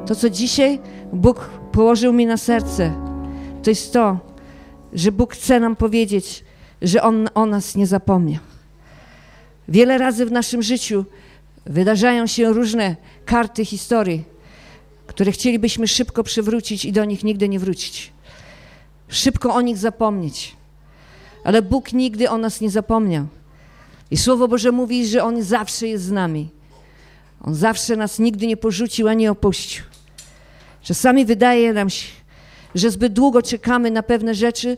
To, co dzisiaj Bóg położył mi na serce, to jest to, że Bóg chce nam powiedzieć, że On o nas nie zapomniał. Wiele razy w naszym życiu wydarzają się różne karty historii, które chcielibyśmy szybko przywrócić i do nich nigdy nie wrócić. Szybko o nich zapomnieć. Ale Bóg nigdy o nas nie zapomniał. I Słowo Boże mówi, że On zawsze jest z nami. On zawsze nas nigdy nie porzucił ani opuścił. Czasami wydaje nam się, że zbyt długo czekamy na pewne rzeczy,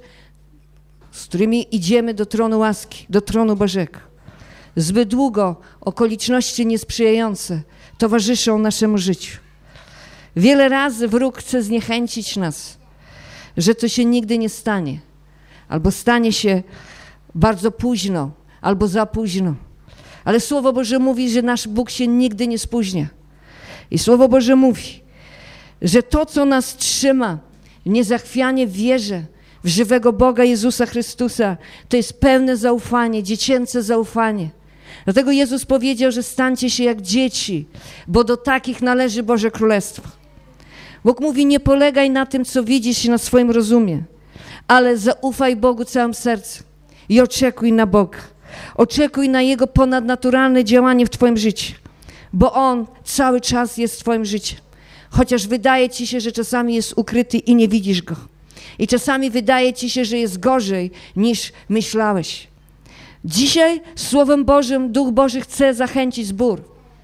z którymi idziemy do tronu łaski, do tronu Bożego. Zbyt długo okoliczności niesprzyjające towarzyszą naszemu życiu. Wiele razy wróg chce zniechęcić nas, że to się nigdy nie stanie, albo stanie się bardzo późno, albo za późno. Ale Słowo Boże mówi, że nasz Bóg się nigdy nie spóźnia. I Słowo Boże mówi, że to, co nas trzyma, niezachwianie w wierze w żywego Boga Jezusa Chrystusa, to jest pełne zaufanie, dziecięce zaufanie. Dlatego Jezus powiedział, że stańcie się jak dzieci, bo do takich należy Boże Królestwo. Bóg mówi, nie polegaj na tym, co widzisz i na swoim rozumie, ale zaufaj Bogu całym sercem i oczekuj na Boga. Oczekuj na Jego ponadnaturalne działanie w twoim życiu, bo On cały czas jest w twoim życiu. Chociaż wydaje ci się, że czasami jest ukryty i nie widzisz Go. I czasami wydaje ci się, że jest gorzej niż myślałeś. Dzisiaj Słowem Bożym Duch Boży chce zachęcić zbór,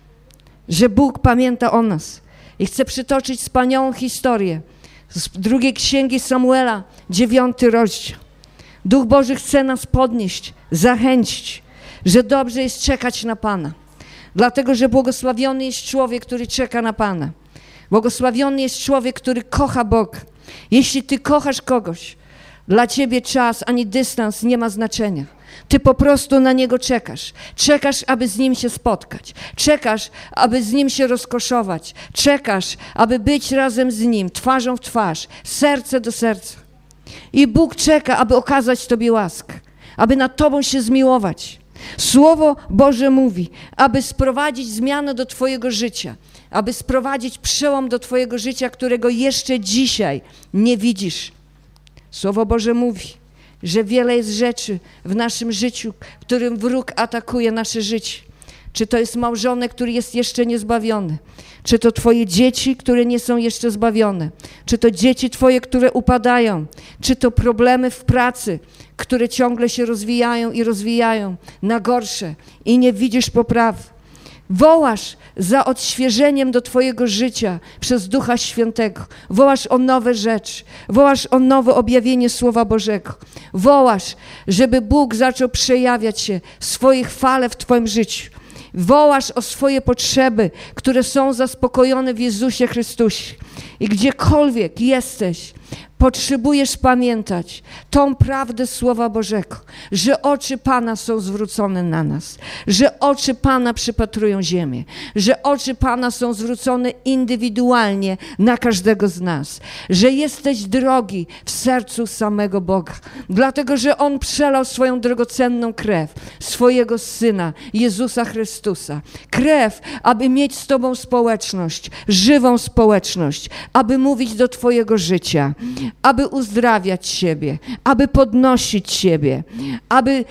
że Bóg pamięta o nas i chce przytoczyć wspaniałą historię z drugiej księgi Samuela, 9 rozdział. Duch Boży chce nas podnieść, zachęcić, że dobrze jest czekać na Pana. Dlatego, że błogosławiony jest człowiek, który czeka na Pana. Błogosławiony jest człowiek, który kocha Boga. Jeśli ty kochasz kogoś, dla ciebie czas ani dystans nie ma znaczenia. Ty po prostu na Niego czekasz. Czekasz, aby z Nim się spotkać. Czekasz, aby z Nim się rozkoszować. Czekasz, aby być razem z Nim, twarzą w twarz, serce do serca. I Bóg czeka, aby okazać tobie łaskę, aby nad tobą się zmiłować. Słowo Boże mówi, aby sprowadzić zmianę do twojego życia, aby sprowadzić przełom do twojego życia, którego jeszcze dzisiaj nie widzisz. Słowo Boże mówi, że wiele jest rzeczy w naszym życiu, którym wróg atakuje nasze życie. Czy to jest małżonek, który jest jeszcze niezbawiony? Czy to twoje dzieci, które nie są jeszcze zbawione? Czy to dzieci twoje, które upadają? Czy to problemy w pracy, które ciągle się rozwijają i rozwijają na gorsze i nie widzisz poprawy? Wołasz za odświeżeniem do twojego życia przez Ducha Świętego. Wołasz o nowe rzeczy. Wołasz o nowe objawienie Słowa Bożego. Wołasz, żeby Bóg zaczął przejawiać się w swojej chwale w twoim życiu. Wołasz o swoje potrzeby, które są zaspokojone w Jezusie Chrystusie. I gdziekolwiek jesteś, potrzebujesz pamiętać tą prawdę Słowa Bożego, że oczy Pana są zwrócone na nas, że oczy Pana przypatrują ziemię, że oczy Pana są zwrócone indywidualnie na każdego z nas, że jesteś drogi w sercu samego Boga, dlatego że On przelał swoją drogocenną krew, swojego Syna, Jezusa Chrystusa. Krew, aby mieć z Tobą społeczność, żywą społeczność, aby mówić do Twojego życia, aby uzdrawiać siebie, aby podnosić siebie, aby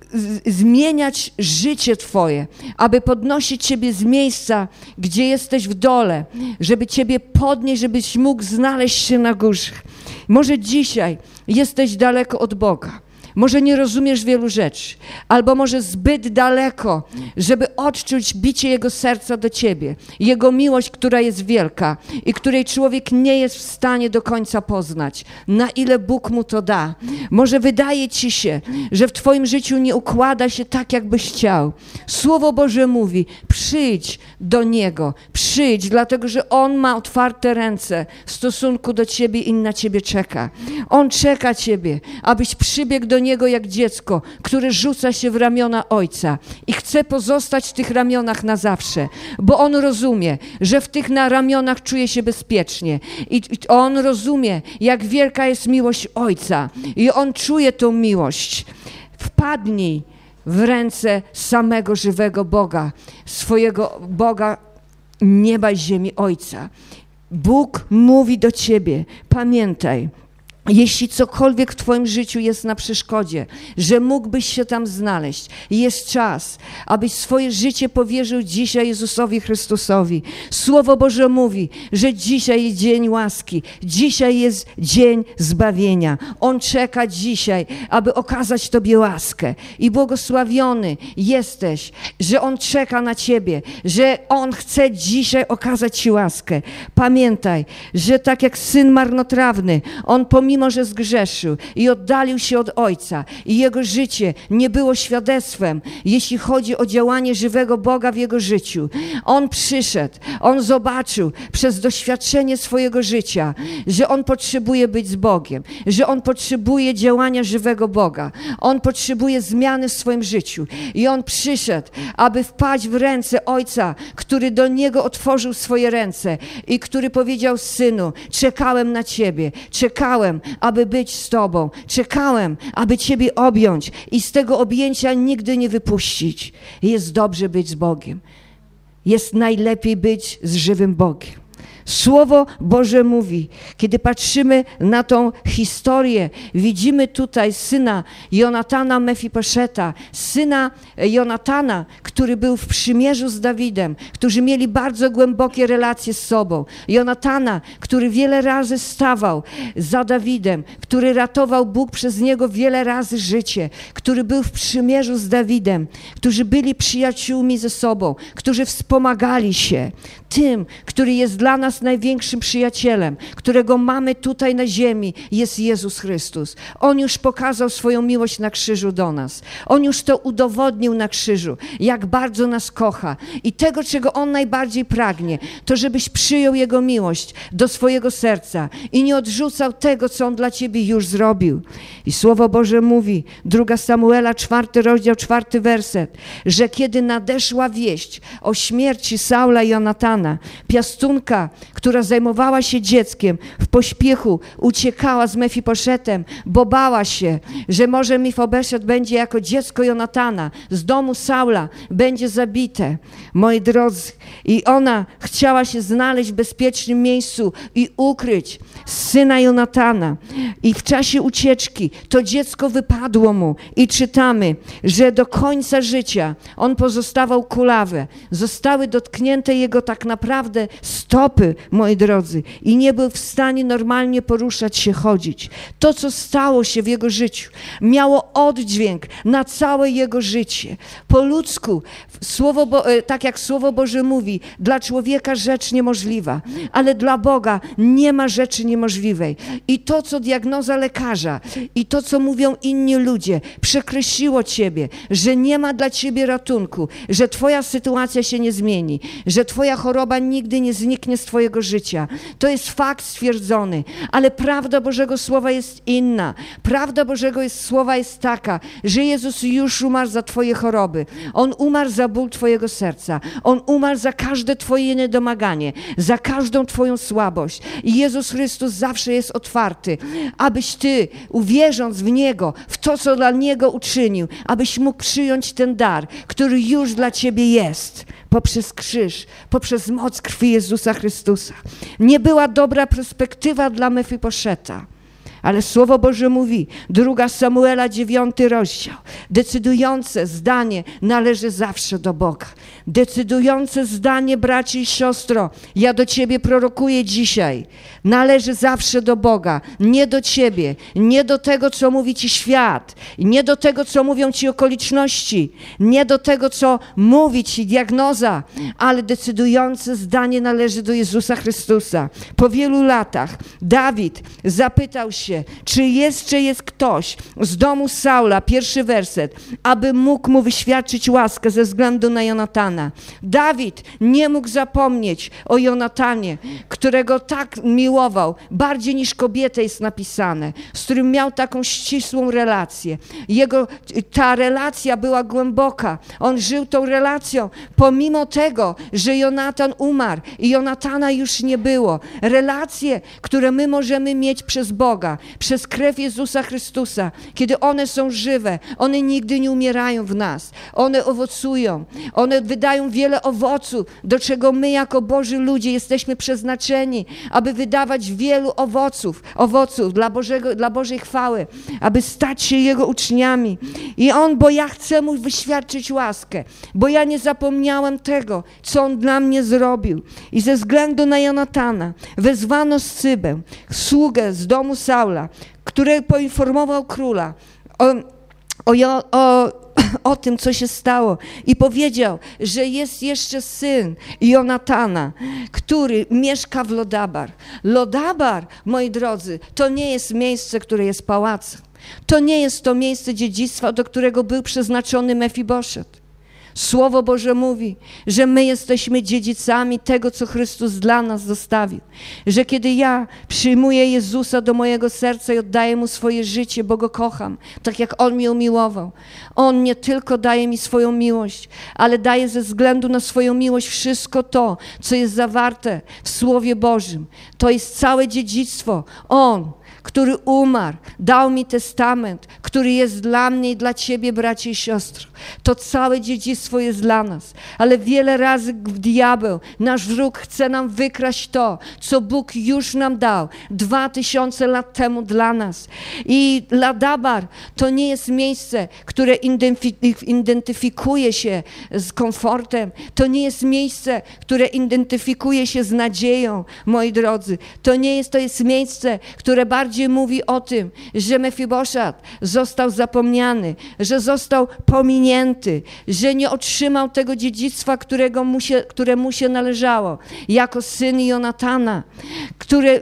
zmieniać życie Twoje, aby podnosić Ciebie z miejsca, gdzie jesteś w dole, żeby Ciebie podnieść, żebyś mógł znaleźć się na górze. Może dzisiaj jesteś daleko od Boga. Może nie rozumiesz wielu rzeczy, albo może zbyt daleko, żeby odczuć bicie Jego serca do ciebie. Jego miłość, która jest wielka i której człowiek nie jest w stanie do końca poznać, na ile Bóg mu to da. Może wydaje ci się, że w twoim życiu nie układa się tak, jakbyś chciał. Słowo Boże mówi, przyjdź do Niego, przyjdź, dlatego że On ma otwarte ręce w stosunku do ciebie i na ciebie czeka. On czeka ciebie, abyś przybiegł do Niego jak dziecko, które rzuca się w ramiona Ojca i chce pozostać w tych ramionach na zawsze, bo On rozumie, że w tych ramionach czuje się bezpiecznie i On rozumie, jak wielka jest miłość Ojca i On czuje tą miłość. Wpadnij w ręce samego żywego Boga, swojego Boga nieba i ziemi Ojca. Bóg mówi do ciebie, pamiętaj, jeśli cokolwiek w twoim życiu jest na przeszkodzie, że mógłbyś się tam znaleźć, jest czas, abyś swoje życie powierzył dzisiaj Jezusowi Chrystusowi. Słowo Boże mówi, że dzisiaj jest dzień łaski, dzisiaj jest dzień zbawienia. On czeka dzisiaj, aby okazać tobie łaskę. I błogosławiony jesteś, że On czeka na ciebie, że On chce dzisiaj okazać ci łaskę. Pamiętaj, że tak jak syn marnotrawny, on pomimo, że zgrzeszył i oddalił się od Ojca i jego życie nie było świadectwem, jeśli chodzi o działanie żywego Boga w jego życiu. On przyszedł, on zobaczył przez doświadczenie swojego życia, że on potrzebuje być z Bogiem, że on potrzebuje działania żywego Boga. On potrzebuje zmiany w swoim życiu i on przyszedł, aby wpaść w ręce Ojca, który do niego otworzył swoje ręce i który powiedział: synu, czekałem na ciebie, czekałem, aby być z tobą, czekałem, aby ciebie objąć i z tego objęcia nigdy nie wypuścić. Jest dobrze być z Bogiem. Jest najlepiej być z żywym Bogiem. Słowo Boże mówi, kiedy patrzymy na tą historię, widzimy tutaj syna Jonatana Mefiboszeta, syna Jonatana, który był w przymierzu z Dawidem, którzy mieli bardzo głębokie relacje z sobą. Jonatana, który wiele razy stawał za Dawidem, który ratował Bóg przez niego wiele razy życie, który był w przymierzu z Dawidem, którzy byli przyjaciółmi ze sobą, którzy wspomagali się. Tym, który jest dla nas największym przyjacielem, którego mamy tutaj na ziemi, jest Jezus Chrystus. On już pokazał swoją miłość na krzyżu do nas. On już to udowodnił na krzyżu, jak bardzo nas kocha. I tego, czego On najbardziej pragnie, to żebyś przyjął Jego miłość do swojego serca i nie odrzucał tego, co On dla ciebie już zrobił. I Słowo Boże mówi, 2 Samuela, 4 rozdział, 4 werset, że kiedy nadeszła wieść o śmierci Saula i Jonatana, piastunka, która zajmowała się dzieckiem, w pośpiechu uciekała z Mefiboszetem, bo bała się, że może Mefiboszet będzie jako dziecko Jonatana z domu Saula, będzie zabite. Moi drodzy, i ona chciała się znaleźć w bezpiecznym miejscu i ukryć syna Jonatana. I w czasie ucieczki to dziecko wypadło mu i czytamy, że do końca życia on pozostawał kulawy. Zostały dotknięte jego tak naprawdę stopy, moi drodzy, i nie był w stanie normalnie poruszać się, chodzić. To, co stało się w jego życiu, miało oddźwięk na całe jego życie. Po ludzku, tak jak Słowo Boże mówi, dla człowieka rzecz niemożliwa, ale dla Boga nie ma rzeczy niemożliwej. I to, co diagnoza lekarza i to, co mówią inni ludzie, przekreśliło ciebie, że nie ma dla ciebie ratunku, że twoja sytuacja się nie zmieni, że twoja choroba nigdy nie zniknie z twojego życia. To jest fakt stwierdzony, ale prawda Bożego Słowa jest inna. Prawda Bożego Słowa jest taka, że Jezus już umarł za twoje choroby. On umarł za ból twojego serca. On umarł za każde twoje niedomaganie, za każdą twoją słabość. I Jezus Chrystus zawsze jest otwarty, abyś ty, uwierząc w Niego, w to, co dla Niego uczynił, abyś mógł przyjąć ten dar, który już dla ciebie jest. Poprzez krzyż, poprzez moc krwi Jezusa Chrystusa. Nie była dobra perspektywa dla Mefiboszeta. Ale Słowo Boże mówi, 2 Samuela, 9 rozdział, decydujące zdanie należy zawsze do Boga. Decydujące zdanie, braci i siostro, ja do ciebie prorokuję dzisiaj, należy zawsze do Boga, nie do ciebie, nie do tego, co mówi ci świat, nie do tego, co mówią ci okoliczności, nie do tego, co mówi ci diagnoza, ale decydujące zdanie należy do Jezusa Chrystusa. Po wielu latach Dawid zapytał się, czy jeszcze jest ktoś z domu Saula, 1 werset, aby mógł mu wyświadczyć łaskę ze względu na Jonatana. Dawid nie mógł zapomnieć o Jonatanie, którego tak miłował, bardziej niż kobietę jest napisane, z którym miał taką ścisłą relację. Ta relacja była głęboka. On żył tą relacją, pomimo tego, że Jonatan umarł i Jonatana już nie było. Relacje, które my możemy mieć przez Boga, słowa, przez krew Jezusa Chrystusa, kiedy one są żywe, one nigdy nie umierają w nas. One owocują, one wydają wiele owoców, do czego my jako Boży ludzie jesteśmy przeznaczeni, aby wydawać wielu owoców dla Bożej chwały, aby stać się Jego uczniami. Bo ja chcę Mu wyświadczyć łaskę, bo ja nie zapomniałem tego, co On dla mnie zrobił. I ze względu na Jonatana wezwano Scybę, sługę z domu Saula, który poinformował króla o tym, co się stało, i powiedział, że jest jeszcze syn Jonatana, który mieszka w Lodabar. Lodabar, moi drodzy, to nie jest miejsce, które jest pałacem. To nie jest to miejsce dziedzictwa, do którego był przeznaczony Mefiboszet. Słowo Boże mówi, że my jesteśmy dziedzicami tego, co Chrystus dla nas zostawił. Że kiedy ja przyjmuję Jezusa do mojego serca i oddaję Mu swoje życie, bo Go kocham, tak jak On mnie umiłował, On nie tylko daje mi swoją miłość, ale daje ze względu na swoją miłość wszystko to, co jest zawarte w Słowie Bożym. To jest całe dziedzictwo. On, który umarł, dał mi testament, który jest dla mnie i dla ciebie, bracie i siostry. To całe dziedzictwo jest dla nas. Ale wiele razy diabeł, nasz wróg, chce nam wykraść to, co Bóg już nam dał 2000 lat temu dla nas. I Lodabar to nie jest miejsce, które identyfikuje się z komfortem. To nie jest miejsce, które identyfikuje się z nadzieją, moi drodzy. To jest miejsce, które bardziej mówi o tym, że Mefiboszat został zapomniany, że został pominięty, że nie otrzymał tego dziedzictwa, które mu się należało, jako syn Jonatana, które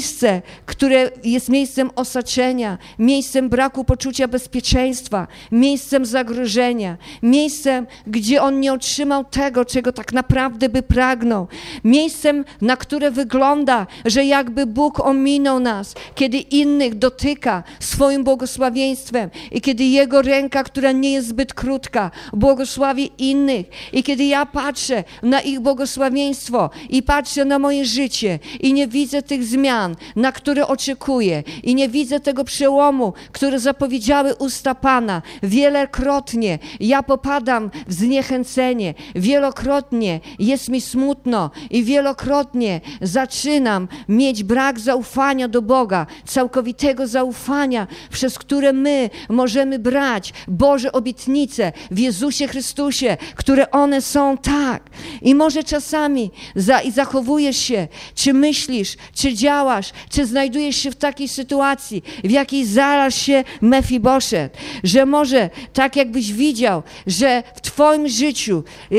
jest miejscem osaczenia, miejscem braku poczucia bezpieczeństwa, miejscem zagrożenia, miejscem, gdzie on nie otrzymał tego, czego tak naprawdę by pragnął, miejscem, na które wygląda, że jakby Bóg ominął nas, kiedy innych dotyka swoim błogosławieństwem i kiedy Jego ręka, która nie jest zbyt krótka, błogosławi innych. I kiedy ja patrzę na ich błogosławieństwo i patrzę na moje życie i nie widzę tych zmian, na które oczekuję, i nie widzę tego przełomu, który zapowiedziały usta Pana, wielokrotnie ja popadam w zniechęcenie, wielokrotnie jest mi smutno i wielokrotnie zaczynam mieć brak zaufania do Boga, całkowitego zaufania, przez które my możemy brać Boże obietnice w Jezusie Chrystusie, które one są tak. I może czasami zachowujesz się, czy myślisz, czy działasz, czy znajdujesz się w takiej sytuacji, w jakiej znalazł się Mefiboszet, że może tak jakbyś widział, że w twoim życiu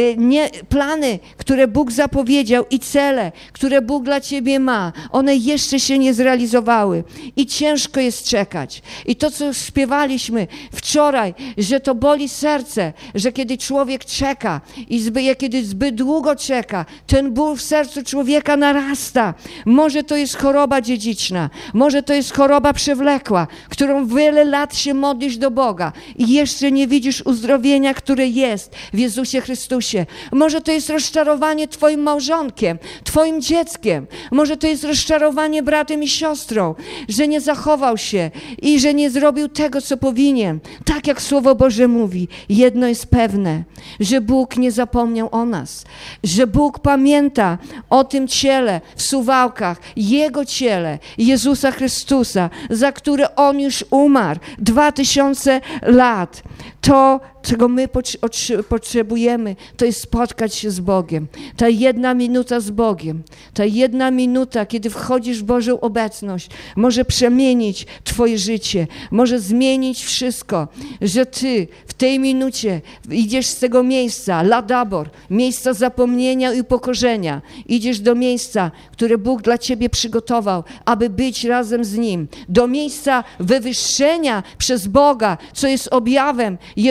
plany, które Bóg zapowiedział, i cele, które Bóg dla ciebie ma, one jeszcze się nie zrealizowały. I ciężko jest czekać. I to, co śpiewaliśmy wczoraj, że to boli serce, że kiedy człowiek czeka i kiedy zbyt długo czeka, ten ból w sercu człowieka narasta. Może to jest choroba dziedziczna, może to jest choroba przewlekła, którą wiele lat się modlisz do Boga i jeszcze nie widzisz uzdrowienia, które jest w Jezusie Chrystusie. Może to jest rozczarowanie twoim małżonkiem, twoim dzieckiem. Może to jest rozczarowanie bratem i siostrą, że nie zachował się i że nie zrobił tego, co powinien. Tak jak Słowo Boże mówi, jedno jest pewne, że Bóg nie zapomniał o nas, że Bóg pamięta o tym ciele w Suwałkach, Jego ciele, Jezusa Chrystusa, za które On już umarł 2000 lat. To, czego my potrzebujemy, to jest spotkać się z Bogiem. Ta jedna minuta z Bogiem, ta jedna minuta, kiedy wchodzisz w Bożą obecność, może przemienić twoje życie, może zmienić wszystko, że ty w tej minucie idziesz z tego miejsca, Lodabar, miejsca zapomnienia i upokorzenia, idziesz do miejsca, które Bóg dla ciebie przygotował, aby być razem z Nim, do miejsca wywyższenia przez Boga, co jest objawem Jego miłosierdzia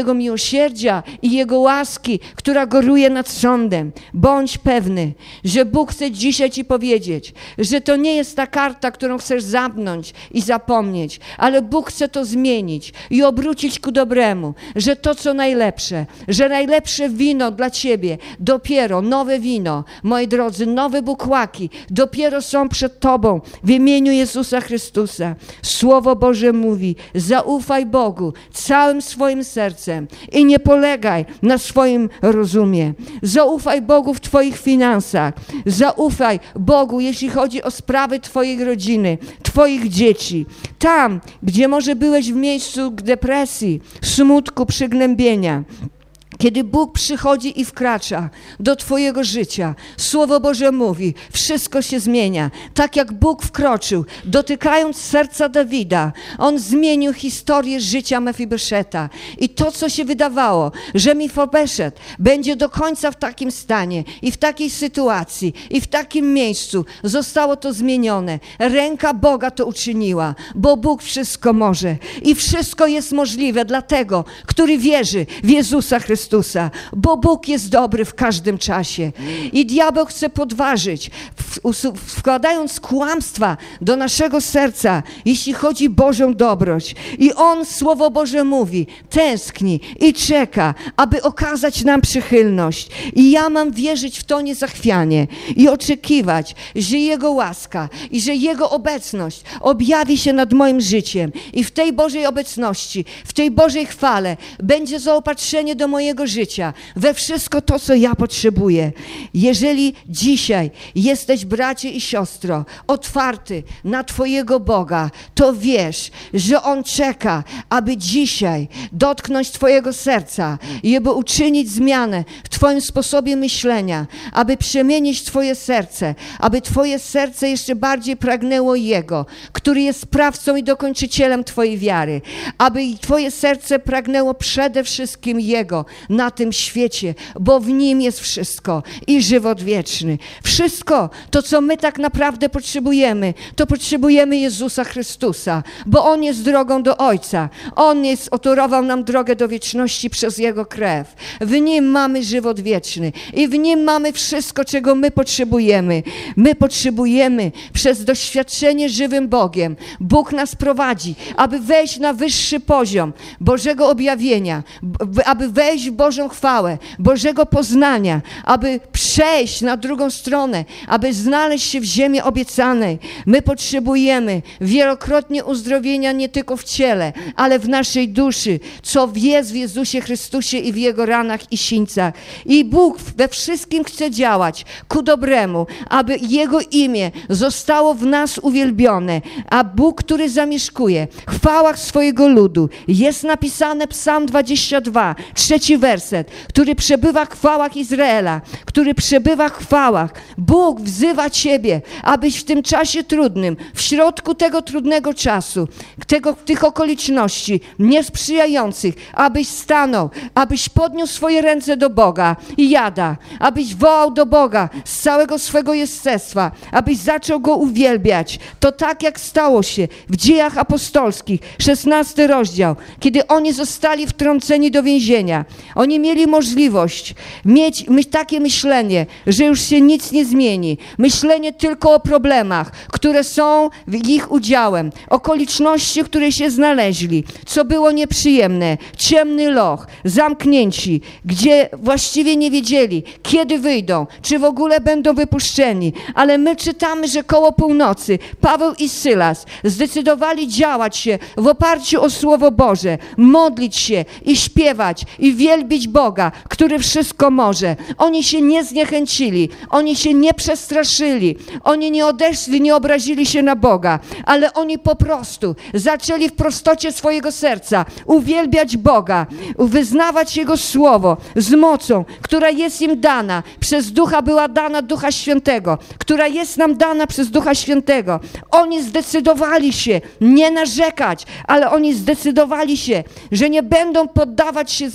miłosierdzia i Jego łaski, która góruje nad sądem. Bądź pewny, że Bóg chce dzisiaj Ci powiedzieć, że to nie jest ta karta, którą chcesz zamknąć i zapomnieć, ale Bóg chce to zmienić i obrócić ku dobremu, że to, co najlepsze, że najlepsze wino dla Ciebie, dopiero nowe wino, moi drodzy, nowe bukłaki, dopiero są przed Tobą w imieniu Jezusa Chrystusa. Słowo Boże mówi, zaufaj Bogu całym swoim sercem i nie polegaj na swoim rozumie. Zaufaj Bogu w Twoich finansach. Zaufaj Bogu, jeśli chodzi o sprawy Twojej rodziny, Twoich dzieci. Tam, gdzie może byłeś w miejscu depresji, smutku, przygnębienia, kiedy Bóg przychodzi i wkracza do Twojego życia, Słowo Boże mówi, wszystko się zmienia. Tak jak Bóg wkroczył, dotykając serca Dawida, On zmienił historię życia Mefiboszeta. I to, co się wydawało, że Mefiboszet będzie do końca w takim stanie i w takiej sytuacji i w takim miejscu, zostało to zmienione. Ręka Boga to uczyniła, bo Bóg wszystko może. I wszystko jest możliwe dla tego, który wierzy w Jezusa Chrystusa, bo Bóg jest dobry w każdym czasie. I diabeł chce podważyć, wkładając kłamstwa do naszego serca, jeśli chodzi o Bożą dobroć. I On, Słowo Boże mówi, tęskni i czeka, aby okazać nam przychylność. I ja mam wierzyć w to niezachwianie i oczekiwać, że Jego łaska i że Jego obecność objawi się nad moim życiem. I w tej Bożej obecności, w tej Bożej chwale będzie zaopatrzenie do mojego życia, we wszystko to, co ja potrzebuję. Jeżeli dzisiaj jesteś, bracie i siostro, otwarty na Twojego Boga, to wiesz, że On czeka, aby dzisiaj dotknąć Twojego serca i aby uczynić zmianę w Twoim sposobie myślenia, aby przemienić Twoje serce, aby Twoje serce jeszcze bardziej pragnęło Jego, który jest sprawcą i dokończycielem Twojej wiary, aby Twoje serce pragnęło przede wszystkim Jego na tym świecie, bo w Nim jest wszystko i żywot wieczny. Wszystko to, co my tak naprawdę potrzebujemy, to potrzebujemy Jezusa Chrystusa, bo On jest drogą do Ojca. On otorował nam drogę do wieczności przez Jego krew. W Nim mamy żywot wieczny i w Nim mamy wszystko, czego my potrzebujemy. My potrzebujemy przez doświadczenie żywym Bogiem. Bóg nas prowadzi, aby wejść na wyższy poziom Bożego objawienia, aby wejść w Bożą chwałę, Bożego poznania, aby przejść na drugą stronę, aby znaleźć się w ziemi obiecanej. My potrzebujemy wielokrotnie uzdrowienia nie tylko w ciele, ale w naszej duszy, co jest w Jezusie Chrystusie i w Jego ranach i sińcach. I Bóg we wszystkim chce działać ku dobremu, aby Jego imię zostało w nas uwielbione, a Bóg, który zamieszkuje w chwałach swojego ludu, jest napisane Psalm 22, 3 werset, który przebywa w chwałach Izraela, który przebywa w chwałach. Bóg wzywa Ciebie, abyś w tym czasie trudnym, w środku tego trudnego czasu, tych okoliczności niesprzyjających, abyś stanął, abyś podniósł swoje ręce do Boga i jada, abyś wołał do Boga z całego swego jestestwa, abyś zaczął Go uwielbiać. To tak, jak stało się w Dziejach Apostolskich, 16 rozdział, kiedy oni zostali wtrąceni do więzienia. Oni mieli możliwość mieć takie myślenie, że już się nic nie zmieni. Myślenie tylko o problemach, które są ich udziałem, okoliczności, w której się znaleźli, co było nieprzyjemne, ciemny loch, zamknięci, gdzie właściwie nie wiedzieli, kiedy wyjdą, czy w ogóle będą wypuszczeni. Ale my czytamy, że koło północy Paweł i Sylas zdecydowali działać się w oparciu o Słowo Boże, modlić się i śpiewać i wielbić Boga, który wszystko może. Oni się nie zniechęcili, oni się nie przestraszyli, oni nie odeszli, nie obrazili się na Boga, ale oni po prostu zaczęli w prostocie swojego serca uwielbiać Boga, wyznawać Jego Słowo z mocą, która jest im dana, przez Ducha była dana Ducha Świętego, która jest nam dana przez Ducha Świętego. Oni zdecydowali się nie narzekać, ale oni zdecydowali się, że nie będą poddawać się zniechęceniu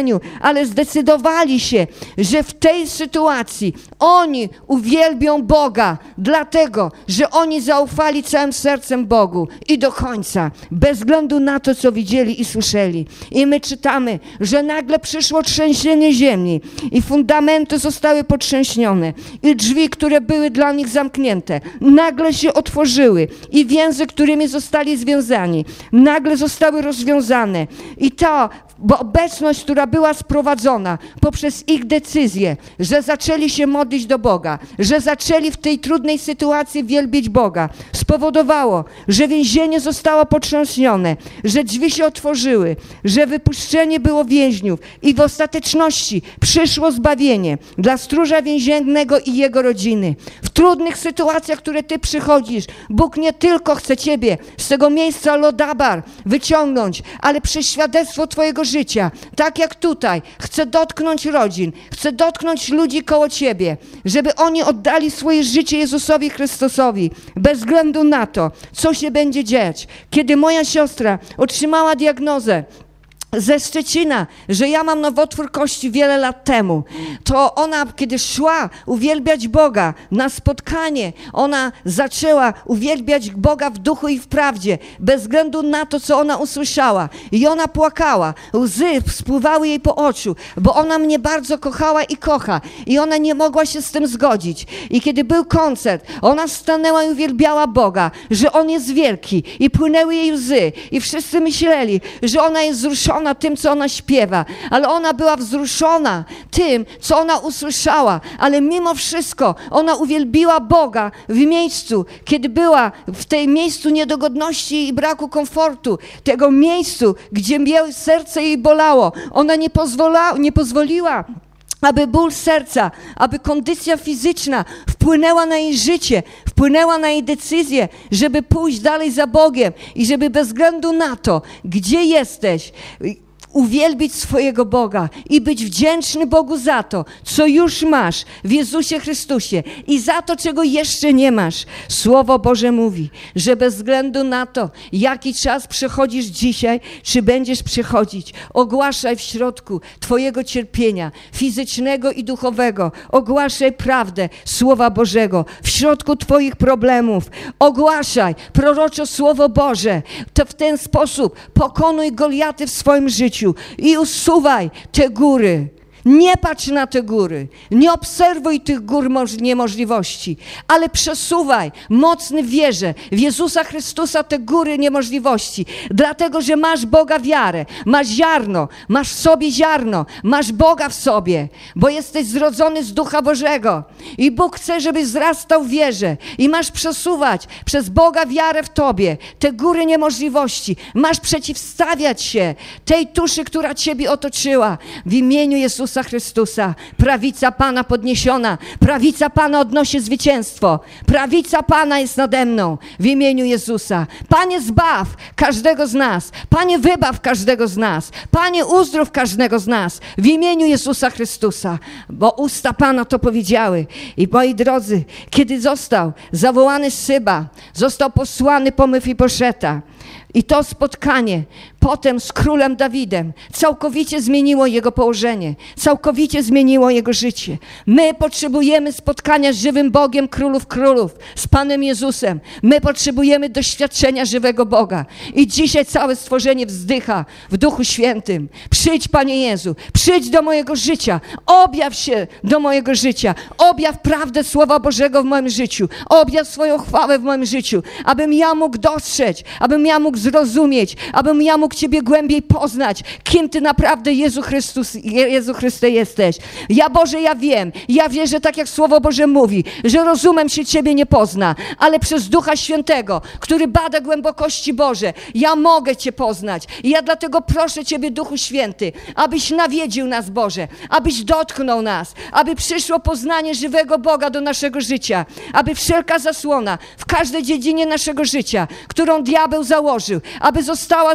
pokoleniu, ale zdecydowali się, że w tej sytuacji oni uwielbią Boga, dlatego, że oni zaufali całym sercem Bogu i do końca, bez względu na to, co widzieli i słyszeli. I my czytamy, że nagle przyszło trzęsienie ziemi i fundamenty zostały potrzęsione i drzwi, które były dla nich zamknięte, nagle się otworzyły i więzy, którymi zostali związani, nagle zostały rozwiązane. I to, bo obecność, która była sprowadzona poprzez ich decyzję, że zaczęli się modlić do Boga, że zaczęli w tej trudnej sytuacji wielbić Boga, spowodowało, że więzienie zostało potrząśnione, że drzwi się otworzyły, że wypuszczenie było więźniów i w ostateczności przyszło zbawienie dla stróża więziennego i jego rodziny. W trudnych sytuacjach, które ty przychodzisz, Bóg nie tylko chce ciebie z tego miejsca Lodabar wyciągnąć, ale przez świadectwo twojego życia, tak jak tutaj, chce dotknąć rodzin, chce dotknąć ludzi koło ciebie, żeby oni oddali swoje życie Jezusowi Chrystusowi, bez względu na to, co się będzie dziać. Kiedy moja siostra otrzymała diagnozę ze Szczecina, że ja mam nowotwór kości wiele lat temu, to ona, kiedy szła uwielbiać Boga na spotkanie, ona zaczęła uwielbiać Boga w duchu i w prawdzie, bez względu na to, co ona usłyszała. I ona płakała, łzy spływały jej po oczu, bo ona mnie bardzo kochała i kocha. I ona nie mogła się z tym zgodzić. I kiedy był koncert, ona stanęła i uwielbiała Boga, że On jest wielki. I płynęły jej łzy. I wszyscy myśleli, że ona jest wzruszona tym, co ona śpiewa, ale ona była wzruszona tym, co ona usłyszała, ale mimo wszystko ona uwielbiła Boga w miejscu, kiedy była w tej miejscu niedogodności i braku komfortu, tego miejscu, gdzie serce jej bolało. Ona nie pozwoliła, aby ból serca, aby kondycja fizyczna wpłynęła na jej życie, wpłynęła na jej decyzję, żeby pójść dalej za Bogiem i żeby bez względu na to, gdzie jesteś, uwielbić swojego Boga i być wdzięczny Bogu za to, co już masz w Jezusie Chrystusie i za to, czego jeszcze nie masz. Słowo Boże mówi, że bez względu na to, jaki czas przechodzisz dzisiaj, czy będziesz przechodzić, ogłaszaj w środku twojego cierpienia fizycznego i duchowego, ogłaszaj prawdę Słowa Bożego w środku twoich problemów. Ogłaszaj proroczo Słowo Boże. To w ten sposób pokonuj Goliaty w swoim życiu i usuwaj te góry. Nie patrz na te góry, nie obserwuj tych gór niemożliwości, ale przesuwaj mocny w wierze w Jezusa Chrystusa te góry niemożliwości, dlatego, że masz Boga wiarę, masz ziarno, masz w sobie ziarno, masz Boga w sobie, bo jesteś zrodzony z Ducha Bożego i Bóg chce, żebyś wzrastał w wierze i masz przesuwać przez Boga wiarę w tobie te góry niemożliwości, masz przeciwstawiać się tej tuszy, która ciebie otoczyła w imieniu Jezusa Chrystusa. Prawica Pana podniesiona, prawica Pana odnosi zwycięstwo, prawica Pana jest nade mną w imieniu Jezusa. Panie, zbaw każdego z nas, Panie, wybaw każdego z nas, Panie, uzdrów każdego z nas w imieniu Jezusa Chrystusa, bo usta Pana to powiedziały. I moi drodzy, kiedy został zawołany Syba, został posłany po Mefiboszeta, i to spotkanie potem z królem Dawidem całkowicie zmieniło jego położenie, całkowicie zmieniło jego życie. My potrzebujemy spotkania z żywym Bogiem królów, z Panem Jezusem. My potrzebujemy doświadczenia żywego Boga. I dzisiaj całe stworzenie wzdycha w Duchu Świętym. Przyjdź, Panie Jezu, przyjdź do mojego życia, objaw się do mojego życia, objaw prawdę Słowa Bożego w moim życiu, objaw swoją chwałę w moim życiu, abym ja mógł dostrzec, abym ja mógł zrozumieć, abym ja mógł Ciebie głębiej poznać, kim Ty naprawdę, Jezu Chryste, jesteś. Ja, Boże, ja wierzę, tak jak Słowo Boże mówi, że rozumem się Ciebie nie pozna, ale przez Ducha Świętego, który bada głębokości Boże, ja mogę Cię poznać. I ja dlatego proszę Ciebie, Duchu Święty, abyś nawiedził nas, Boże, abyś dotknął nas, aby przyszło poznanie żywego Boga do naszego życia, aby wszelka zasłona w każdej dziedzinie naszego życia, którą diabeł założył, aby została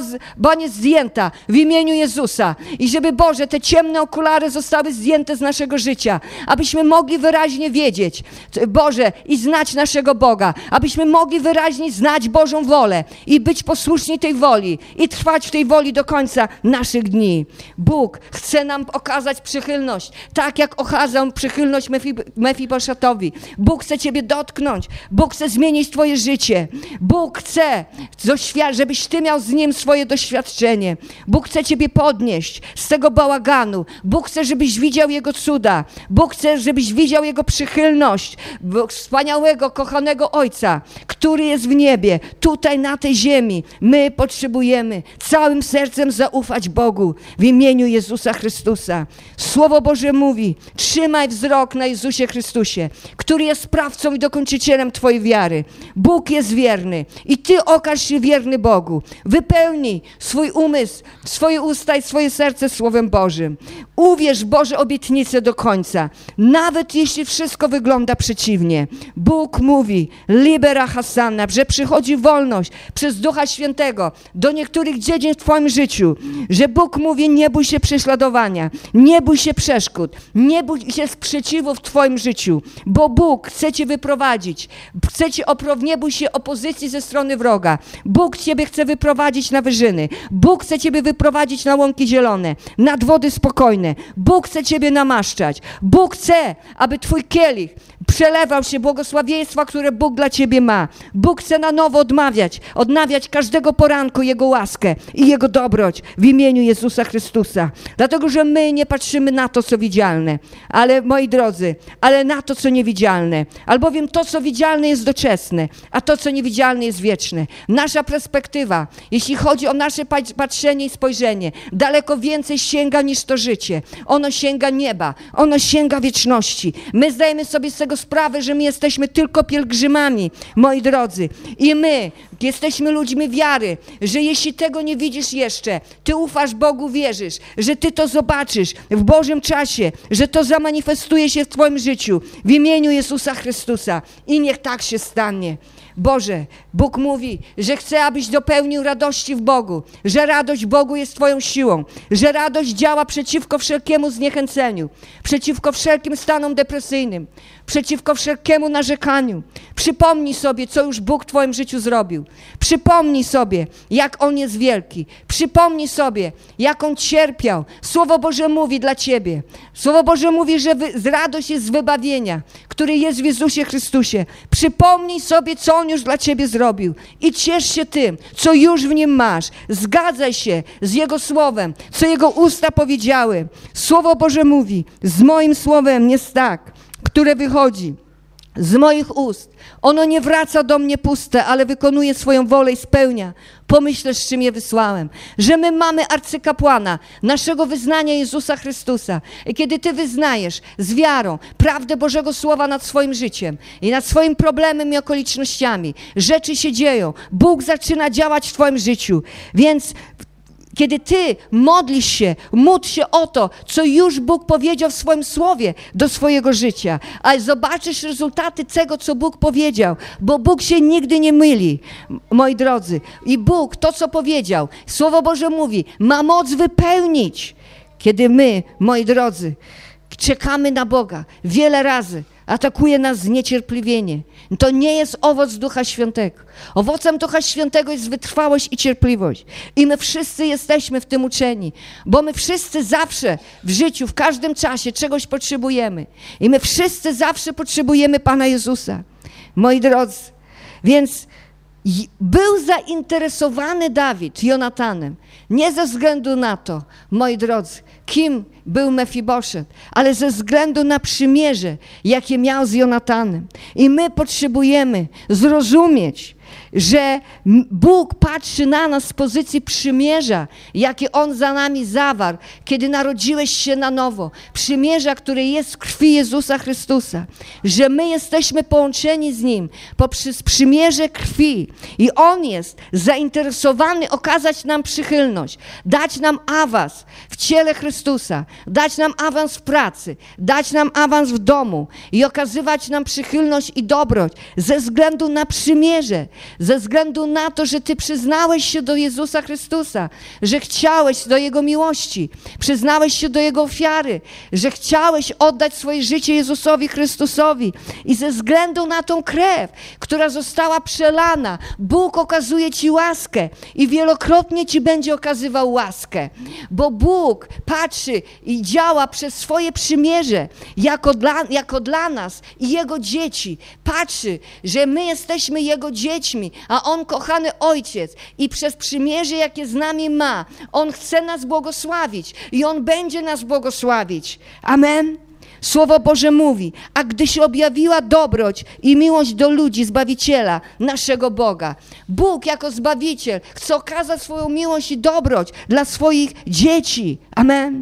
bądź zdjęta w imieniu Jezusa. I żeby, Boże, te ciemne okulary zostały zdjęte z naszego życia, abyśmy mogli wyraźnie wiedzieć, Boże, i znać naszego Boga, abyśmy mogli wyraźnie znać Bożą wolę i być posłuszni tej woli i trwać w tej woli do końca naszych dni. Bóg chce nam okazać przychylność, tak jak okazał przychylność Mefiboszetowi. Bóg chce ciebie dotknąć, Bóg chce zmienić twoje życie. Bóg chce, żebyś ty miał z Nim swoje doświadczenie. Bóg chce ciebie podnieść z tego bałaganu. Bóg chce, żebyś widział Jego cuda. Bóg chce, żebyś widział Jego przychylność. Wspaniałego, kochanego Ojca, który jest w niebie, tutaj na tej ziemi. My potrzebujemy całym sercem zaufać Bogu w imieniu Jezusa Chrystusa. Słowo Boże mówi, trzymaj wzrok na Jezusie Chrystusie, który jest sprawcą i dokończycielem twojej wiary. Bóg jest wierny i ty okaż się wierny Bogu. Wypełnij swój umysł, swoje usta i swoje serce Słowem Bożym. Uwierz Boże obietnicę do końca, nawet jeśli wszystko wygląda przeciwnie. Bóg mówi, libera Hasana, że przychodzi wolność przez Ducha Świętego do niektórych dziedzin w twoim życiu, że Bóg mówi, nie bój się prześladowania, nie bój się przeszkód, nie bój się sprzeciwu w twoim życiu, bo Bóg chce cię wyprowadzić, nie bój się opozycji ze strony wroga. Bóg ciebie chce wyprowadzić na wyżyny, Bóg chce ciebie wyprowadzić na łąki zielone, nad wody spokojne. Bóg chce ciebie namaszczać. Bóg chce, aby twój kielich przelewał się błogosławieństwa, które Bóg dla ciebie ma. Bóg chce na nowo odnawiać każdego poranku Jego łaskę i Jego dobroć w imieniu Jezusa Chrystusa. Dlatego, że my nie patrzymy na to, co widzialne, ale, moi drodzy, ale na to, co niewidzialne. Albowiem to, co widzialne, jest doczesne, a to, co niewidzialne, jest wieczne. Nasza perspektywa, jeśli chodzi o nasze patrzenie i spojrzenie, daleko więcej sięga niż to życie. Ono sięga nieba, ono sięga wieczności. My zdajemy sobie z tego sprawę, że my jesteśmy tylko pielgrzymami, moi drodzy. I my jesteśmy ludźmi wiary, że jeśli tego nie widzisz jeszcze, ty ufasz Bogu, wierzysz, że ty to zobaczysz w Bożym czasie, że to zamanifestuje się w twoim życiu w imieniu Jezusa Chrystusa. I niech tak się stanie. Boże, Bóg mówi, że chce, abyś dopełnił radości w Bogu, że radość w Bogu jest twoją siłą, że radość działa przeciwko wszelkiemu zniechęceniu, przeciwko wszelkim stanom depresyjnym, przeciwko wszelkiemu narzekaniu. Przypomnij sobie, co już Bóg w twoim życiu zrobił. Przypomnij sobie, jak On jest wielki. Przypomnij sobie, jak On cierpiał. Słowo Boże mówi dla ciebie. Słowo Boże mówi, że radość jest z wybawienia, który jest w Jezusie Chrystusie. Przypomnij sobie, co On już dla ciebie zrobił i ciesz się tym, co już w Nim masz. Zgadzaj się z Jego Słowem, co Jego usta powiedziały. Słowo Boże mówi, z moim Słowem jest tak, które wychodzi z moich ust. Ono nie wraca do mnie puste, ale wykonuje swoją wolę i spełnia. Pomyśl, z czym je wysłałem. Że my mamy arcykapłana naszego wyznania Jezusa Chrystusa. I kiedy ty wyznajesz z wiarą prawdę Bożego Słowa nad swoim życiem i nad swoim problemem i okolicznościami, rzeczy się dzieją. Bóg zaczyna działać w twoim życiu. Więc kiedy ty modlisz się, módl się o to, co już Bóg powiedział w swoim Słowie do swojego życia, a zobaczysz rezultaty tego, co Bóg powiedział, bo Bóg się nigdy nie myli, moi drodzy. I Bóg to, co powiedział, Słowo Boże mówi, ma moc wypełnić. Kiedy my, moi drodzy, czekamy na Boga wiele razy, atakuje nas zniecierpliwienie. To nie jest owoc Ducha Świętego. Owocem Ducha Świętego jest wytrwałość i cierpliwość. I my wszyscy jesteśmy w tym uczeni, bo my wszyscy zawsze w życiu, w każdym czasie czegoś potrzebujemy. I my wszyscy zawsze potrzebujemy Pana Jezusa. Moi drodzy, więc był zainteresowany Dawid Jonatanem, nie ze względu na to, moi drodzy, kim był Mefiboszet, ale ze względu na przymierze, jakie miał z Jonatanem. I my potrzebujemy zrozumieć, że Bóg patrzy na nas z pozycji przymierza, jakie On za nami zawarł, kiedy narodziłeś się na nowo. Przymierza, które jest w krwi Jezusa Chrystusa. Że my jesteśmy połączeni z Nim poprzez przymierze krwi. I On jest zainteresowany okazać nam przychylność, dać nam awans w ciele Chrystusa, dać nam awans w pracy, dać nam awans w domu i okazywać nam przychylność i dobroć ze względu na przymierze, ze względu na to, że Ty przyznałeś się do Jezusa Chrystusa, że chciałeś do Jego miłości, przyznałeś się do Jego ofiary, że chciałeś oddać swoje życie Jezusowi Chrystusowi i ze względu na tą krew, która została przelana, Bóg okazuje Ci łaskę i wielokrotnie Ci będzie okazywał łaskę, bo Bóg patrzy i działa przez swoje przymierze jako dla nas i Jego dzieci. Patrzy, że my jesteśmy Jego dziećmi, a On, kochany Ojciec, i przez przymierze, jakie z nami ma, On chce nas błogosławić i On będzie nas błogosławić. Amen. Słowo Boże mówi, a gdy się objawiła dobroć i miłość do ludzi, Zbawiciela, naszego Boga. Bóg jako Zbawiciel chce okazać swoją miłość i dobroć dla swoich dzieci. Amen.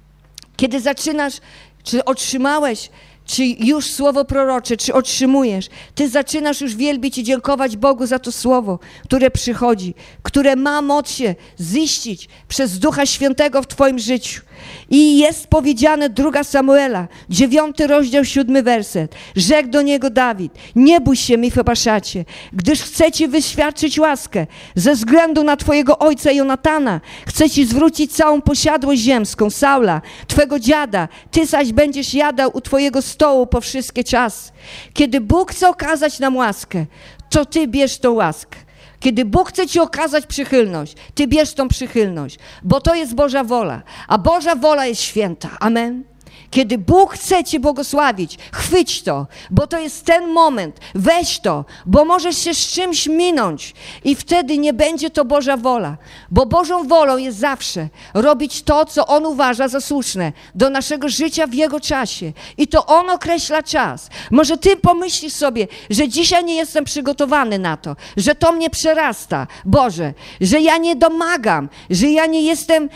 Kiedy zaczynasz, czy otrzymałeś, czy już słowo prorocze, czy otrzymujesz, ty zaczynasz już wielbić i dziękować Bogu za to słowo, które przychodzi, które ma moc się ziścić przez Ducha Świętego w twoim życiu. I jest powiedziane 2 Samuela, 9 rozdział, 7 werset. Rzekł do niego Dawid, nie bój się, Mefiboszacie, gdyż chcę ci wyświadczyć łaskę ze względu na twojego ojca Jonatana. Chcę ci zwrócić całą posiadłość ziemską, Saula, twego dziada. Ty zaś będziesz jadał u twojego stołu po wszystkie czasy. Kiedy Bóg chce okazać nam łaskę, to ty bierz tą łaskę. Kiedy Bóg chce ci okazać przychylność, ty bierz tą przychylność, bo to jest Boża wola, a Boża wola jest święta. Amen. Kiedy Bóg chce cię błogosławić, chwyć to, bo to jest ten moment, weź to, bo możesz się z czymś minąć i wtedy nie będzie to Boża wola, bo Bożą wolą jest zawsze robić to, co On uważa za słuszne do naszego życia w Jego czasie i to On określa czas. Może ty pomyślisz sobie, że dzisiaj nie jestem przygotowany na to, że to mnie przerasta, Boże, że ja nie domagam, że ja nie jestem,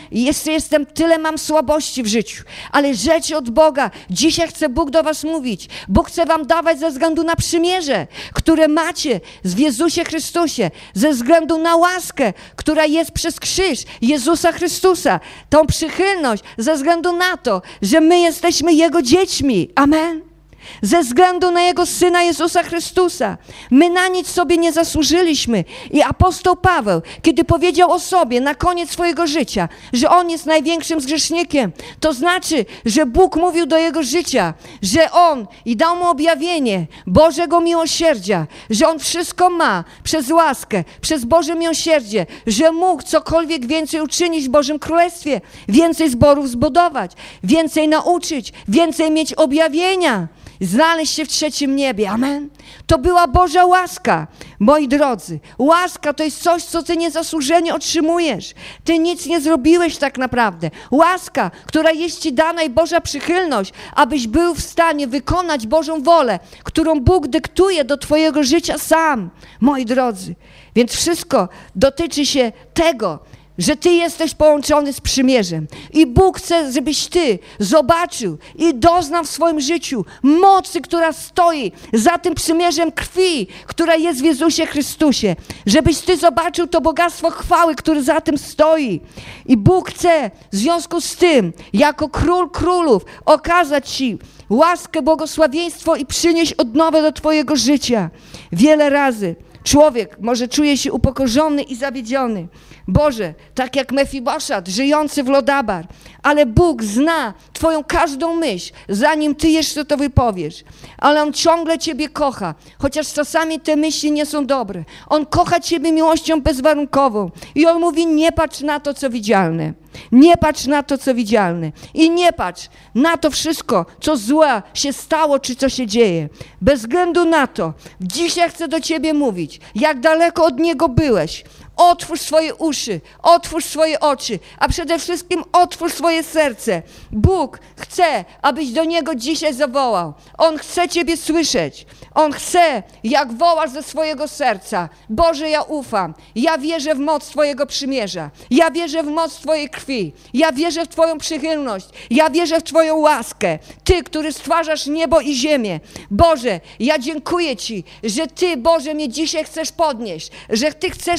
tyle mam słabości w życiu, ale rzeczy od Boga. Dzisiaj chce Bóg do was mówić. Bóg chce wam dawać ze względu na przymierze, które macie w Jezusie Chrystusie, ze względu na łaskę, która jest przez krzyż Jezusa Chrystusa. Tą przychylność ze względu na to, że my jesteśmy Jego dziećmi. Amen. Ze względu na Jego Syna Jezusa Chrystusa. My na nic sobie nie zasłużyliśmy. I apostoł Paweł, kiedy powiedział o sobie na koniec swojego życia, że on jest największym grzesznikiem, to znaczy, że Bóg mówił do jego życia, że on i dał mu objawienie Bożego miłosierdzia, że on wszystko ma przez łaskę, przez Boże miłosierdzie, że mógł cokolwiek więcej uczynić w Bożym Królestwie, więcej zborów zbudować, więcej nauczyć, więcej mieć objawienia. Znaleźć się w trzecim niebie. Amen. To była Boża łaska, moi drodzy. Łaska to jest coś, co ty niezasłużenie otrzymujesz. Ty nic nie zrobiłeś tak naprawdę. Łaska, która jest ci dana i Boża przychylność, abyś był w stanie wykonać Bożą wolę, którą Bóg dyktuje do twojego życia sam, moi drodzy. Więc wszystko dotyczy się tego, że ty jesteś połączony z przymierzem i Bóg chce, żebyś ty zobaczył i doznał w swoim życiu mocy, która stoi za tym przymierzem krwi, która jest w Jezusie Chrystusie. Żebyś ty zobaczył to bogactwo chwały, które za tym stoi. I Bóg chce w związku z tym, jako Król Królów, okazać ci łaskę, błogosławieństwo i przynieść odnowę do twojego życia. Wiele razy człowiek może czuje się upokorzony i zawiedziony. Boże, tak jak Mefiboszat, żyjący w Lodabar, ale Bóg zna twoją każdą myśl, zanim ty jeszcze to wypowiesz. Ale On ciągle ciebie kocha, chociaż czasami te myśli nie są dobre. On kocha ciebie miłością bezwarunkową i On mówi, nie patrz na to, co widzialne. Nie patrz na to, co widzialne. I nie patrz na to wszystko, co złe się stało, czy co się dzieje. Bez względu na to, dzisiaj chcę do ciebie mówić, jak daleko od Niego byłeś. Otwórz swoje uszy, otwórz swoje oczy, a przede wszystkim otwórz swoje serce. Bóg chce, abyś do Niego dzisiaj zawołał. On chce ciebie słyszeć. On chce, jak wołasz ze swojego serca. Boże, ja ufam. Ja wierzę w moc Twojego przymierza. Ja wierzę w moc Twojej krwi. Ja wierzę w Twoją przychylność. Ja wierzę w Twoją łaskę. Ty, który stwarzasz niebo i ziemię. Boże, ja dziękuję Ci, że Ty, Boże, mnie dzisiaj chcesz podnieść. Że Ty chcesz podnieść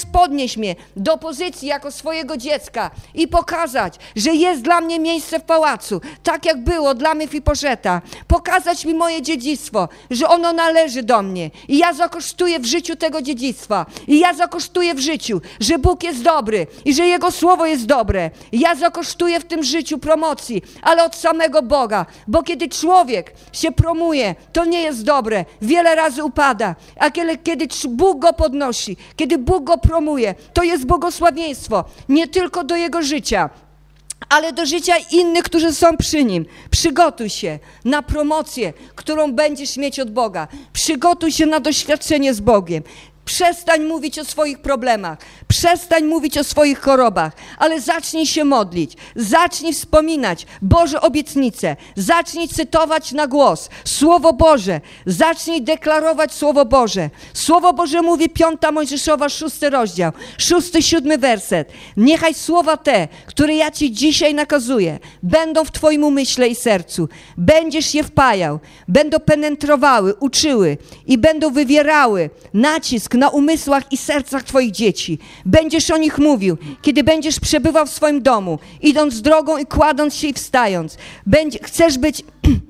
podnieść mnie do pozycji jako swojego dziecka i pokazać, że jest dla mnie miejsce w pałacu, tak jak było dla Mefiboszeta. Pokazać mi moje dziedzictwo, że ono należy do mnie i ja zakosztuję w życiu tego dziedzictwa. I ja zakosztuję w życiu, że Bóg jest dobry i że Jego Słowo jest dobre. I ja zakosztuję w tym życiu promocji, ale od samego Boga, bo kiedy człowiek się promuje, to nie jest dobre, wiele razy upada, a kiedy Bóg go podnosi, kiedy Bóg go promuje, to jest błogosławieństwo, nie tylko do jego życia, ale do życia innych, którzy są przy nim. Przygotuj się na promocję, którą będziesz mieć od Boga. Przygotuj się na doświadczenie z Bogiem. Przestań mówić o swoich problemach, przestań mówić o swoich chorobach, ale zacznij się modlić, zacznij wspominać Boże obietnice, zacznij cytować na głos Słowo Boże, zacznij deklarować Słowo Boże. Słowo Boże mówi 5 Mojżeszowa, 6 rozdział, 6-7 werset. Niechaj słowa te, które ja Ci dzisiaj nakazuję, będą w Twoim umyśle i sercu. Będziesz je wpajał, będą penetrowały, uczyły i będą wywierały nacisk na umysłach i sercach Twoich dzieci. Będziesz o nich mówił, kiedy będziesz przebywał w swoim domu, idąc drogą i kładąc się i wstając. Chcesz być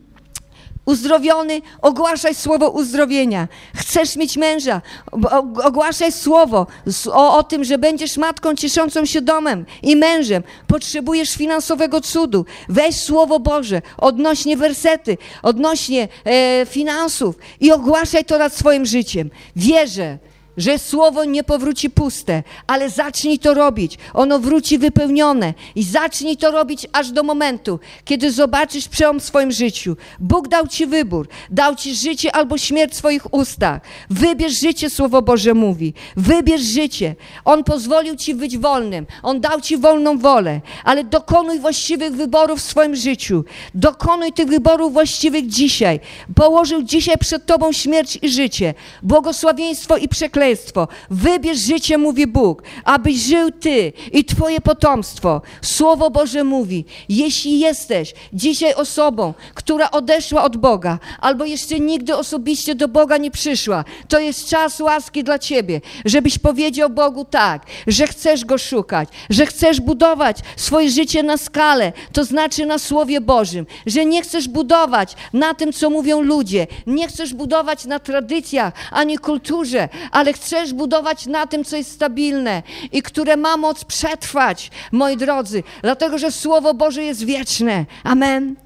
uzdrowiony, ogłaszaj słowo uzdrowienia. Chcesz mieć męża, ogłaszaj słowo o tym, że będziesz matką cieszącą się domem i mężem. Potrzebujesz finansowego cudu. Weź Słowo Boże odnośnie wersety, odnośnie finansów i ogłaszaj to nad swoim życiem. Wierzę, że słowo nie powróci puste, ale zacznij to robić. Ono wróci wypełnione i zacznij to robić aż do momentu, kiedy zobaczysz przełom w swoim życiu. Bóg dał Ci wybór, dał Ci życie albo śmierć w swoich ustach. Wybierz życie, Słowo Boże mówi. Wybierz życie. On pozwolił Ci być wolnym. On dał Ci wolną wolę, ale dokonuj właściwych wyborów w swoim życiu. Dokonuj tych wyborów właściwych dzisiaj. Położył dzisiaj przed Tobą śmierć i życie, błogosławieństwo i przekleństwo. Wybierz życie, mówi Bóg, abyś żył Ty i Twoje potomstwo. Słowo Boże mówi, jeśli jesteś dzisiaj osobą, która odeszła od Boga, albo jeszcze nigdy osobiście do Boga nie przyszła, to jest czas łaski dla Ciebie, żebyś powiedział Bogu tak, że chcesz Go szukać, że chcesz budować swoje życie na skalę, to znaczy na Słowie Bożym, że nie chcesz budować na tym, co mówią ludzie, nie chcesz budować na tradycjach, ani kulturze, ale chcesz budować na tym, co jest stabilne i które ma moc przetrwać, moi drodzy, dlatego, że Słowo Boże jest wieczne. Amen.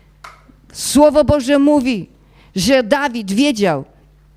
Słowo Boże mówi, że Dawid wiedział,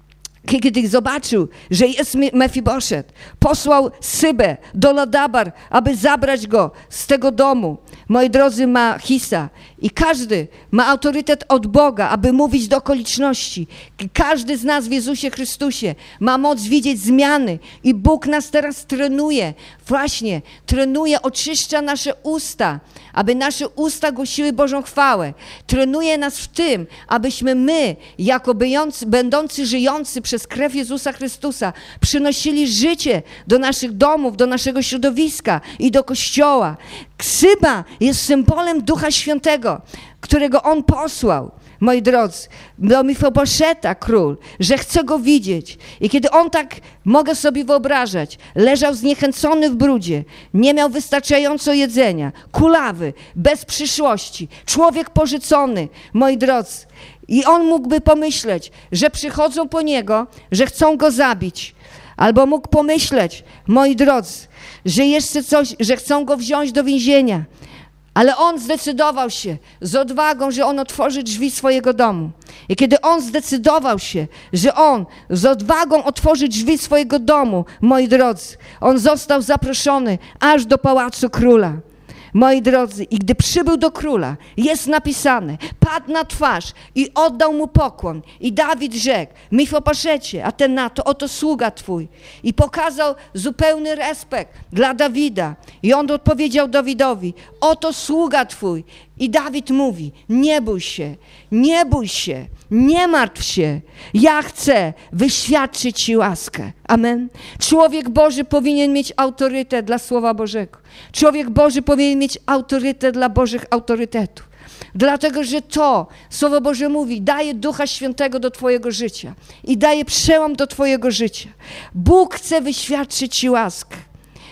kiedy zobaczył, że jest Mefiboszet, posłał Sybę do Lodabar, aby zabrać go z tego domu. Moi drodzy, ma Hisa i każdy ma autorytet od Boga, aby mówić do okoliczności. Każdy z nas w Jezusie Chrystusie ma moc widzieć zmiany i Bóg nas teraz trenuje, właśnie trenuje, oczyszcza nasze usta, aby nasze usta głosiły Bożą chwałę. Trenuje nas w tym, abyśmy my, jako będący żyjący przez krew Jezusa Chrystusa, przynosili życie do naszych domów, do naszego środowiska i do Kościoła. Syba jest symbolem Ducha Świętego, którego On posłał, moi drodzy, do Mefiboszeta król, że chce go widzieć. I kiedy on tak, mogę sobie wyobrażać, leżał zniechęcony w brudzie, nie miał wystarczająco jedzenia, kulawy, bez przyszłości, człowiek porzucony, moi drodzy. I on mógłby pomyśleć, że przychodzą po niego, że chcą go zabić. Albo mógł pomyśleć, moi drodzy, że jeszcze coś, że chcą go wziąć do więzienia. Ale on zdecydował się z odwagą, że on otworzy drzwi swojego domu. I kiedy on zdecydował się, że on z odwagą otworzy drzwi swojego domu, moi drodzy, on został zaproszony aż do pałacu króla. Moi drodzy, i gdy przybył do króla, jest napisane, padł na twarz i oddał mu pokłon. I Dawid rzekł, Mefiboszecie, a ten na to, oto sługa twój. I pokazał zupełny respekt dla Dawida. I on odpowiedział Dawidowi, oto sługa twój. I Dawid mówi, nie bój się, nie bój się, nie martw się. Ja chcę wyświadczyć Ci łaskę. Amen. Człowiek Boży powinien mieć autorytet dla Słowa Bożego. Człowiek Boży powinien mieć autorytet dla Bożych autorytetów. Dlatego, że to Słowo Boże mówi, daje Ducha Świętego do Twojego życia i daje przełom do Twojego życia. Bóg chce wyświadczyć Ci łaskę.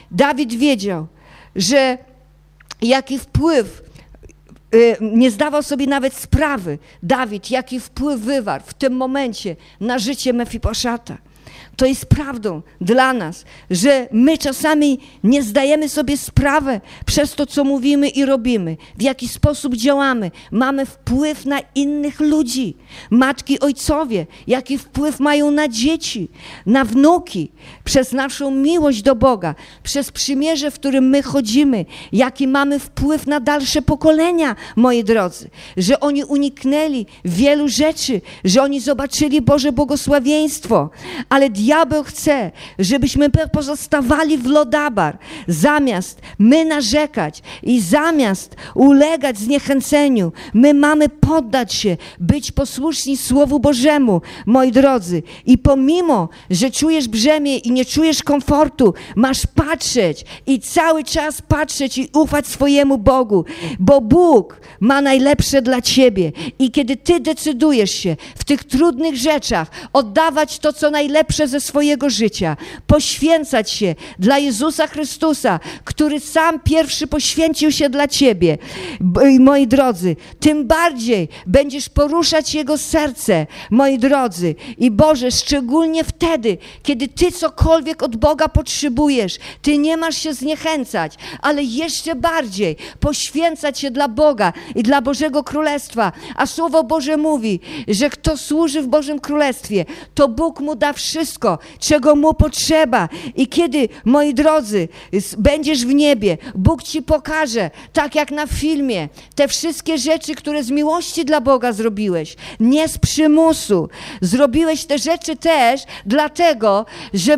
Dawid wiedział, że jaki wpływ, nie zdawał sobie nawet sprawy, Dawid, jaki wpływ wywarł w tym momencie na życie Mefiboszeta. To jest prawdą dla nas, że my czasami nie zdajemy sobie sprawy przez to, co mówimy i robimy, w jaki sposób działamy. Mamy wpływ na innych ludzi. Matki, ojcowie, jaki wpływ mają na dzieci, na wnuki, przez naszą miłość do Boga, przez przymierze, w którym my chodzimy, jaki mamy wpływ na dalsze pokolenia, moi drodzy, że oni uniknęli wielu rzeczy, że oni zobaczyli Boże błogosławieństwo, ale diabeł chce, żebyśmy pozostawali w Lodabar, zamiast my narzekać i zamiast ulegać zniechęceniu, my mamy poddać się, być posłuszni Słowu Bożemu, moi drodzy. I pomimo, że czujesz brzemię i nie czujesz komfortu, masz patrzeć i cały czas patrzeć i ufać swojemu Bogu, bo Bóg ma najlepsze dla ciebie. I kiedy ty decydujesz się w tych trudnych rzeczach oddawać to, co najlepsze ze swojego życia, poświęcać się dla Jezusa Chrystusa, który sam pierwszy poświęcił się dla ciebie, moi drodzy, tym bardziej będziesz poruszać Jego serce, moi drodzy. I Boże, szczególnie wtedy, kiedy ty cokolwiek od Boga potrzebujesz, ty nie masz się zniechęcać, ale jeszcze bardziej poświęcać się dla Boga i dla Bożego Królestwa. A Słowo Boże mówi, że kto służy w Bożym Królestwie, to Bóg mu da wszystko, czego mu potrzeba. I kiedy, moi drodzy, będziesz w niebie, Bóg ci pokaże, tak jak na filmie, te wszystkie rzeczy, które z miłości dla Boga zrobiłeś, nie z przymusu. Zrobiłeś te rzeczy też dlatego,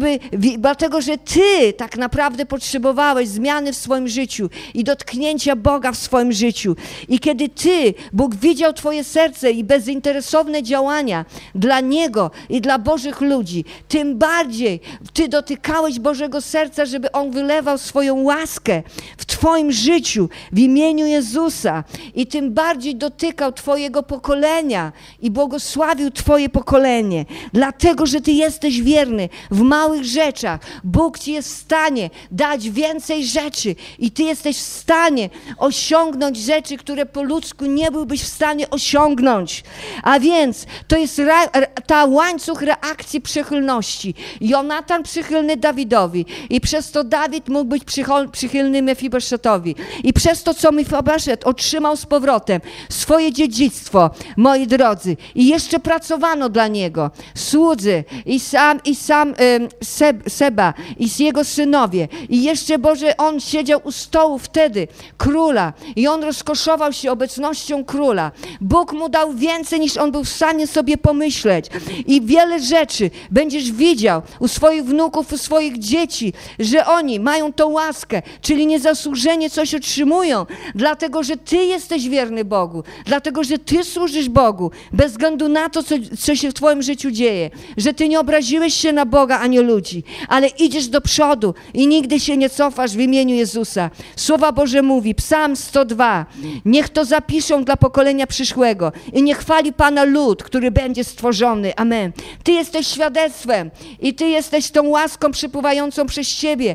że ty tak naprawdę potrzebowałeś zmiany w swoim życiu i dotknięcia Boga w swoim życiu. I kiedy Bóg widział twoje serce i bezinteresowne działania dla Niego i dla Bożych ludzi, tym bardziej ty dotykałeś Bożego serca, żeby On wylewał swoją łaskę w twoim życiu w imieniu Jezusa i tym bardziej dotykał twojego pokolenia i błogosławił twoje pokolenie. Dlatego, że ty jesteś wierny w małych rzeczach. Bóg ci jest w stanie dać więcej rzeczy i ty jesteś w stanie osiągnąć rzeczy, które po ludzku nie byłbyś w stanie osiągnąć. A więc to jest ta łańcuch reakcji przychylności. Jonatan przychylny Dawidowi i przez to Dawid mógł być przychylny Mefiboszetowi. I przez to, co Mefiboszet otrzymał z powrotem swoje dziedzictwo, moi drodzy, i jeszcze pracowano dla niego. Słudzy i sam Seba i jego synowie. I jeszcze, Boże, on siedział u stołu wtedy króla i on rozkoszował się obecnością króla. Bóg mu dał więcej, niż on był w stanie sobie pomyśleć. I wiele rzeczy będziesz widział u swoich wnuków, u swoich dzieci, że oni mają tą łaskę, czyli niezasłużenie coś otrzymują, dlatego, że ty jesteś wierny Bogu, dlatego, że ty służysz Bogu, bez względu na to, co się w twoim życiu dzieje, że ty nie obraziłeś się na Boga ani ludzi, ale idziesz do przodu i nigdy się nie cofasz w imieniu Jezusa. Słowa Boże mówi, Psalm 102, niech to zapiszą dla pokolenia przyszłego i niech chwali Pana lud, który będzie stworzony. Amen. Ty jesteś świadectwem i ty jesteś tą łaską przypływającą przez ciebie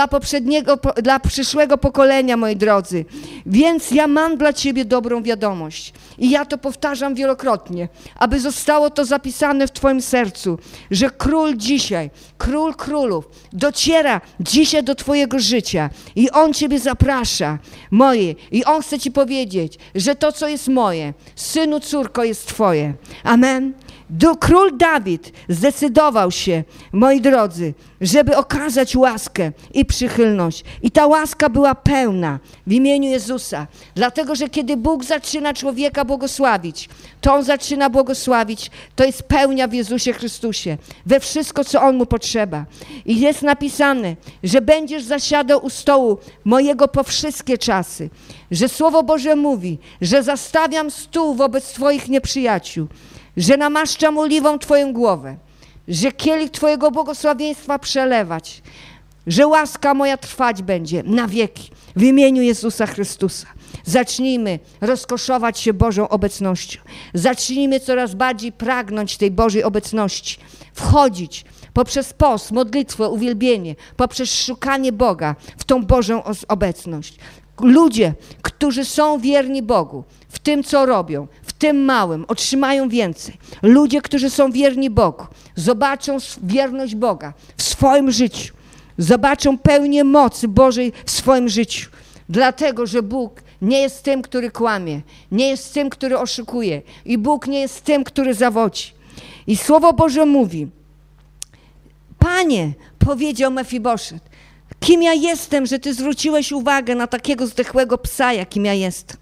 dla przyszłego pokolenia, moi drodzy. Więc ja mam dla ciebie dobrą wiadomość i ja to powtarzam wielokrotnie, aby zostało to zapisane w twoim sercu, że król dzisiaj, król królów dociera dzisiaj do twojego życia i on ciebie zaprasza, i on chce ci powiedzieć, że to, co jest moje, synu, córko, jest twoje. Amen. Król Dawid zdecydował się, moi drodzy, żeby okazać łaskę i przychylność. I ta łaska była pełna w imieniu Jezusa. Dlatego, że kiedy Bóg zaczyna człowieka błogosławić, to On zaczyna błogosławić, to jest pełnia w Jezusie Chrystusie, we wszystko, co On mu potrzeba. I jest napisane, że będziesz zasiadał u stołu mojego po wszystkie czasy. Że Słowo Boże mówi, że zastawiam stół wobec twoich nieprzyjaciół, że namaszczam oliwą twoją głowę, że kielich twojego błogosławieństwa przelewać, że łaska moja trwać będzie na wieki w imieniu Jezusa Chrystusa. Zacznijmy rozkoszować się Bożą obecnością. Zacznijmy coraz bardziej pragnąć tej Bożej obecności, wchodzić poprzez post, modlitwę, uwielbienie, poprzez szukanie Boga w tą Bożą obecność. Ludzie, którzy są wierni Bogu w tym, co robią, w tym małym, otrzymają więcej. Ludzie, którzy są wierni Bogu, zobaczą wierność Boga w swoim życiu, zobaczą pełnię mocy Bożej w swoim życiu. Dlatego, że Bóg nie jest tym, który kłamie, nie jest tym, który oszukuje i Bóg nie jest tym, który zawodzi. I Słowo Boże mówi: Panie, powiedział Mefiboszet, kim ja jestem, że Ty zwróciłeś uwagę na takiego zdechłego psa, jakim ja jestem.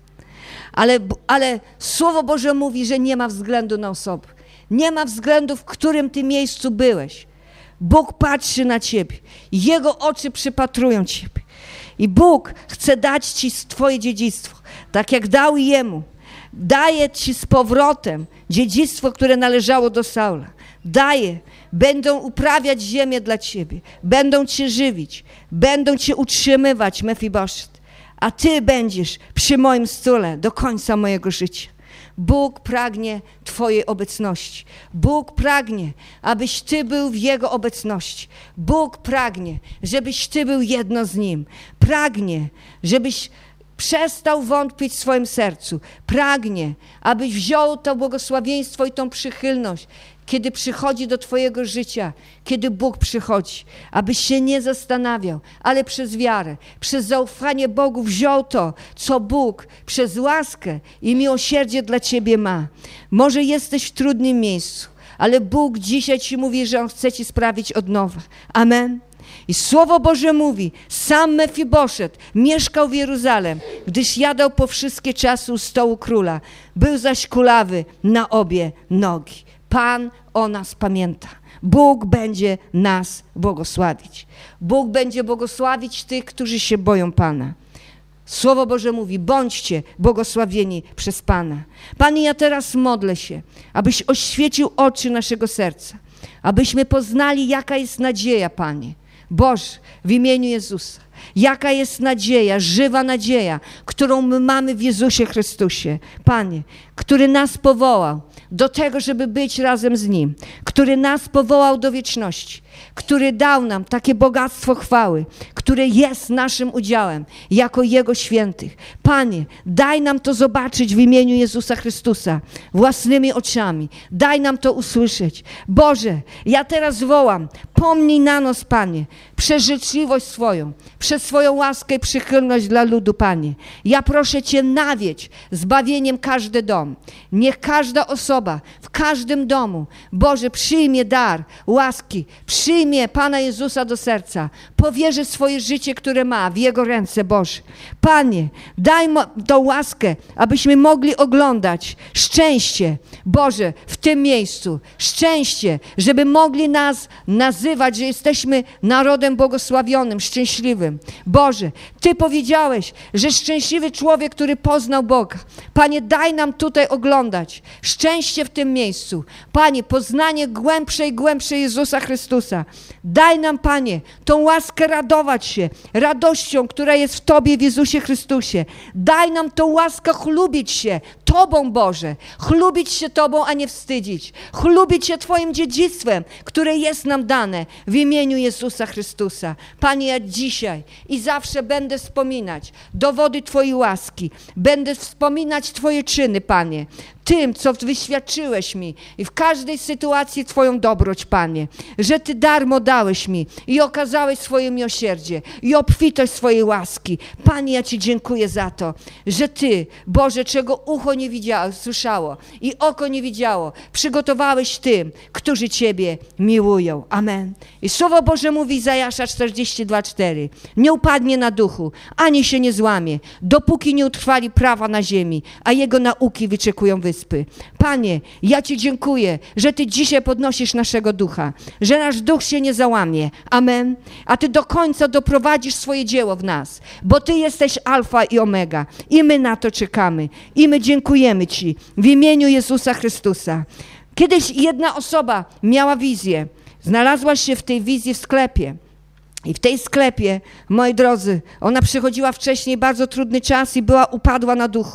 Ale Słowo Boże mówi, że nie ma względu na osobę. Nie ma względu, w którym Ty miejscu byłeś. Bóg patrzy na Ciebie. Jego oczy przypatrują Ciebie. I Bóg chce dać Ci Twoje dziedzictwo, tak jak dał Jemu. Daje Ci z powrotem dziedzictwo, które należało do Saula. Daje. Będą uprawiać ziemię dla Ciebie. Będą Cię żywić. Będą Cię utrzymywać, Mefiboszet. A Ty będziesz przy moim stole do końca mojego życia. Bóg pragnie Twojej obecności. Bóg pragnie, abyś Ty był w Jego obecności. Bóg pragnie, żebyś Ty był jedno z Nim. Pragnie, żebyś przestał wątpić w swoim sercu. Pragnie, abyś wziął to błogosławieństwo i tą przychylność, kiedy przychodzi do Twojego życia, kiedy Bóg przychodzi, abyś się nie zastanawiał, ale przez wiarę, przez zaufanie Bogu wziął to, co Bóg przez łaskę i miłosierdzie dla Ciebie ma. Może jesteś w trudnym miejscu, ale Bóg dzisiaj Ci mówi, że On chce Ci sprawić odnowę. Amen. I Słowo Boże mówi, sam Mefiboszet mieszkał w Jeruzalem, gdyż jadał po wszystkie czasy u stołu króla. Był zaś kulawy na obie nogi. Pan o nas pamięta. Bóg będzie nas błogosławić. Bóg będzie błogosławić tych, którzy się boją Pana. Słowo Boże mówi, bądźcie błogosławieni przez Pana. Panie, ja teraz modlę się, abyś oświecił oczy naszego serca, abyśmy poznali, jaka jest nadzieja, Panie. Boże, w imieniu Jezusa, jaka jest nadzieja, żywa nadzieja, którą my mamy w Jezusie Chrystusie. Panie, który nas powołał do tego, żeby być razem z Nim, który nas powołał do wieczności, który dał nam takie bogactwo chwały, które jest naszym udziałem jako Jego świętych. Panie, daj nam to zobaczyć w imieniu Jezusa Chrystusa własnymi oczami. Daj nam to usłyszeć. Boże, ja teraz wołam, pomnij na nas, Panie, przez życzliwość swoją, przez swoją łaskę i przychylność dla ludu, Panie. Ja proszę Cię, nawiedź zbawieniem każdy dom. Niech każda osoba w każdym domu, Boże, przyjmie dar łaski, przyjmie Pana Jezusa do serca, powierzy swoje życie, które ma w Jego ręce, Boże. Panie, daj tą łaskę, abyśmy mogli oglądać szczęście, Boże, w tym miejscu. Szczęście, żeby mogli nas nazywać, że jesteśmy narodem błogosławionym, szczęśliwym. Boże, Ty powiedziałeś, że szczęśliwy człowiek, który poznał Boga. Panie, daj nam tutaj oglądać szczęście w tym miejscu. Panie, poznanie głębsze Jezusa Chrystusa. Daj nam, Panie, tą łaskę radować się radością, która jest w Tobie, w Jezusie Chrystusie. Daj nam tą łaskę chlubić się Tobą, Boże. Chlubić się Tobą, a nie wstydzić. Chlubić się Twoim dziedzictwem, które jest nam dane w imieniu Jezusa Chrystusa. Panie, ja dzisiaj i zawsze będę wspominać dowody Twojej łaski. Będę wspominać Twoje czyny, Panie. Tym, co wyświadczyłeś mi i w każdej sytuacji Twoją dobroć, Panie, że Ty darmo dałeś mi i okazałeś swoje miłosierdzie i obfitość swojej łaski. Panie, ja Ci dziękuję za to, że Ty, Boże, czego ucho nie widziało, słyszało i oko nie widziało, przygotowałeś tym, którzy Ciebie miłują. Amen. I Słowo Boże mówi Izajasza 42:4. Nie upadnie na duchu, ani się nie złamie, dopóki nie utrwali prawa na ziemi, a jego nauki wyczekują wyspy. Panie, ja Ci dziękuję, że Ty dzisiaj podnosisz naszego ducha, że nasz duch się nie załamie. Amen. A Ty do końca doprowadzisz swoje dzieło w nas, bo Ty jesteś alfa i omega i my na to czekamy i my dziękujemy Ci w imieniu Jezusa Chrystusa. Kiedyś jedna osoba miała wizję, znalazła się w tej wizji w sklepie. I w tej sklepie, moi drodzy, ona przechodziła wcześniej bardzo trudny czas i upadła na duchu.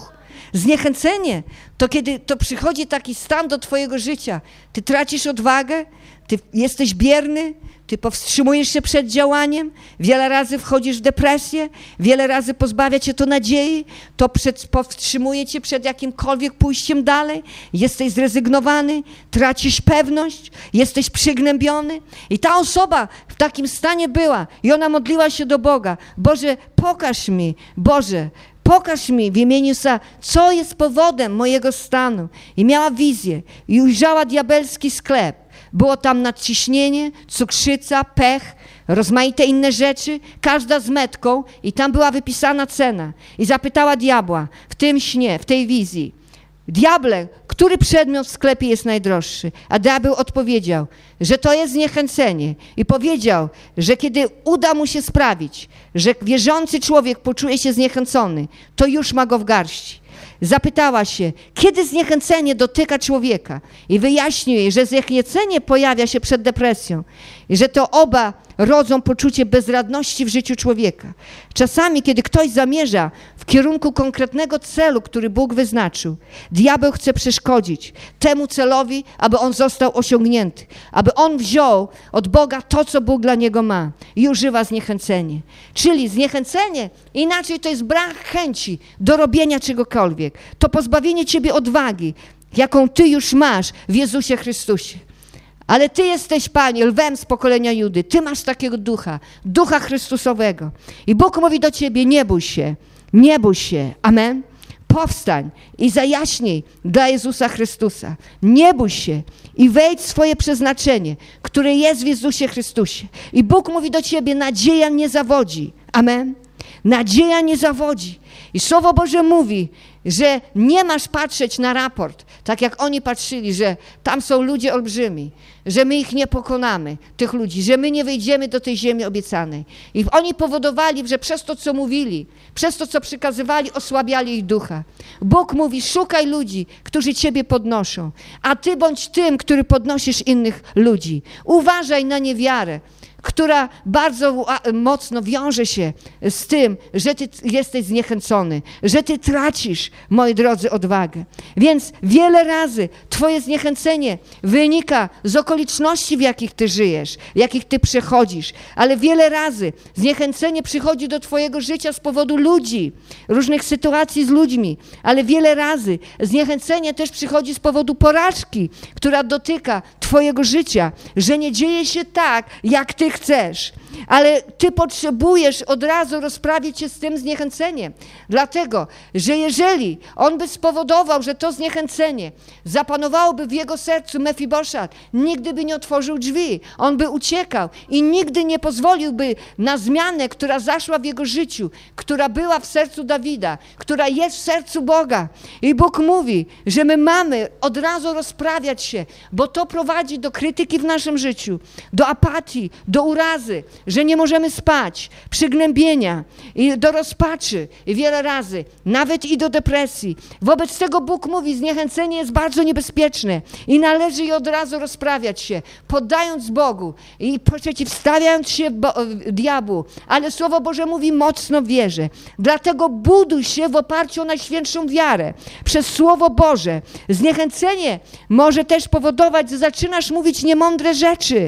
Zniechęcenie to kiedy to przychodzi taki stan do twojego życia. Ty tracisz odwagę, ty jesteś bierny, ty powstrzymujesz się przed działaniem, wiele razy wchodzisz w depresję, wiele razy pozbawia cię to nadziei, to powstrzymuje cię przed jakimkolwiek pójściem dalej, jesteś zrezygnowany, tracisz pewność, jesteś przygnębiony. I ta osoba w takim stanie była i ona modliła się do Boga. Boże, pokaż mi, Boże, pokaż mi w imieniu Jezusa, co jest powodem mojego stanu. I miała wizję i ujrzała diabelski sklep. Było tam nadciśnienie, cukrzyca, pech, rozmaite inne rzeczy, każda z metką i tam była wypisana cena. I zapytała diabła w tym śnie, w tej wizji: diable, który przedmiot w sklepie jest najdroższy? A diabeł odpowiedział, że to jest zniechęcenie. I powiedział, że kiedy uda mu się sprawić, że wierzący człowiek poczuje się zniechęcony, to już ma go w garści. Zapytała się, kiedy zniechęcenie dotyka człowieka i wyjaśnił jej, że zniechęcenie pojawia się przed depresją i że to oba rodzą poczucie bezradności w życiu człowieka. Czasami, kiedy ktoś zamierza w kierunku konkretnego celu, który Bóg wyznaczył, diabeł chce przeszkodzić temu celowi, aby on został osiągnięty, aby on wziął od Boga to, co Bóg dla niego ma i używa zniechęcenie. Czyli zniechęcenie, inaczej to jest brak chęci do robienia czegokolwiek. To pozbawienie ciebie odwagi, jaką ty już masz w Jezusie Chrystusie. Ale ty jesteś, Panie, lwem z pokolenia Judy. Ty masz takiego ducha, ducha Chrystusowego. I Bóg mówi do ciebie, nie bój się, nie bój się. Amen. Powstań i zajaśnij dla Jezusa Chrystusa. Nie bój się i wejdź w swoje przeznaczenie, które jest w Jezusie Chrystusie. I Bóg mówi do ciebie, nadzieja nie zawodzi. Amen. Nadzieja nie zawodzi. I Słowo Boże mówi, że nie masz patrzeć na raport, tak jak oni patrzyli, że tam są ludzie olbrzymi, że my ich nie pokonamy, tych ludzi, że my nie wejdziemy do tej ziemi obiecanej. I oni powodowali, że przez to, co mówili, przez to, co przykazywali, osłabiali ich ducha. Bóg mówi, szukaj ludzi, którzy ciebie podnoszą, a ty bądź tym, który podnosisz innych ludzi. Uważaj na niewiarę, która bardzo mocno wiąże się z tym, że ty jesteś zniechęcony, że ty tracisz, moi drodzy, odwagę. Więc wiele razy twoje zniechęcenie wynika z okoliczności, w jakich ty żyjesz, w jakich ty przechodzisz, ale wiele razy zniechęcenie przychodzi do twojego życia z powodu ludzi, różnych sytuacji z ludźmi, ale wiele razy zniechęcenie też przychodzi z powodu porażki, która dotyka twojego życia, że nie dzieje się tak, jak ty chcesz, ale ty potrzebujesz od razu rozprawić się z tym zniechęceniem, dlatego, że jeżeli on by spowodował, że to zniechęcenie zapanowałoby w jego sercu, Mefiboszat nigdy by nie otworzył drzwi, on by uciekał i nigdy nie pozwoliłby na zmianę, która zaszła w jego życiu, która była w sercu Dawida, która jest w sercu Boga. I Bóg mówi, że my mamy od razu rozprawiać się, bo to prowadzi do krytyki w naszym życiu, do apatii, do urazy, że nie możemy spać, przygnębienia i do rozpaczy i wiele razy, nawet i do depresji. Wobec tego Bóg mówi, zniechęcenie jest bardzo niebezpieczne i należy je od razu rozprawiać się, poddając Bogu i przeciwstawiając się diabłu. Ale Słowo Boże mówi, mocno wierzę. Dlatego buduj się w oparciu o najświętszą wiarę przez Słowo Boże. Zniechęcenie może też powodować, że zaczynasz mówić niemądre rzeczy,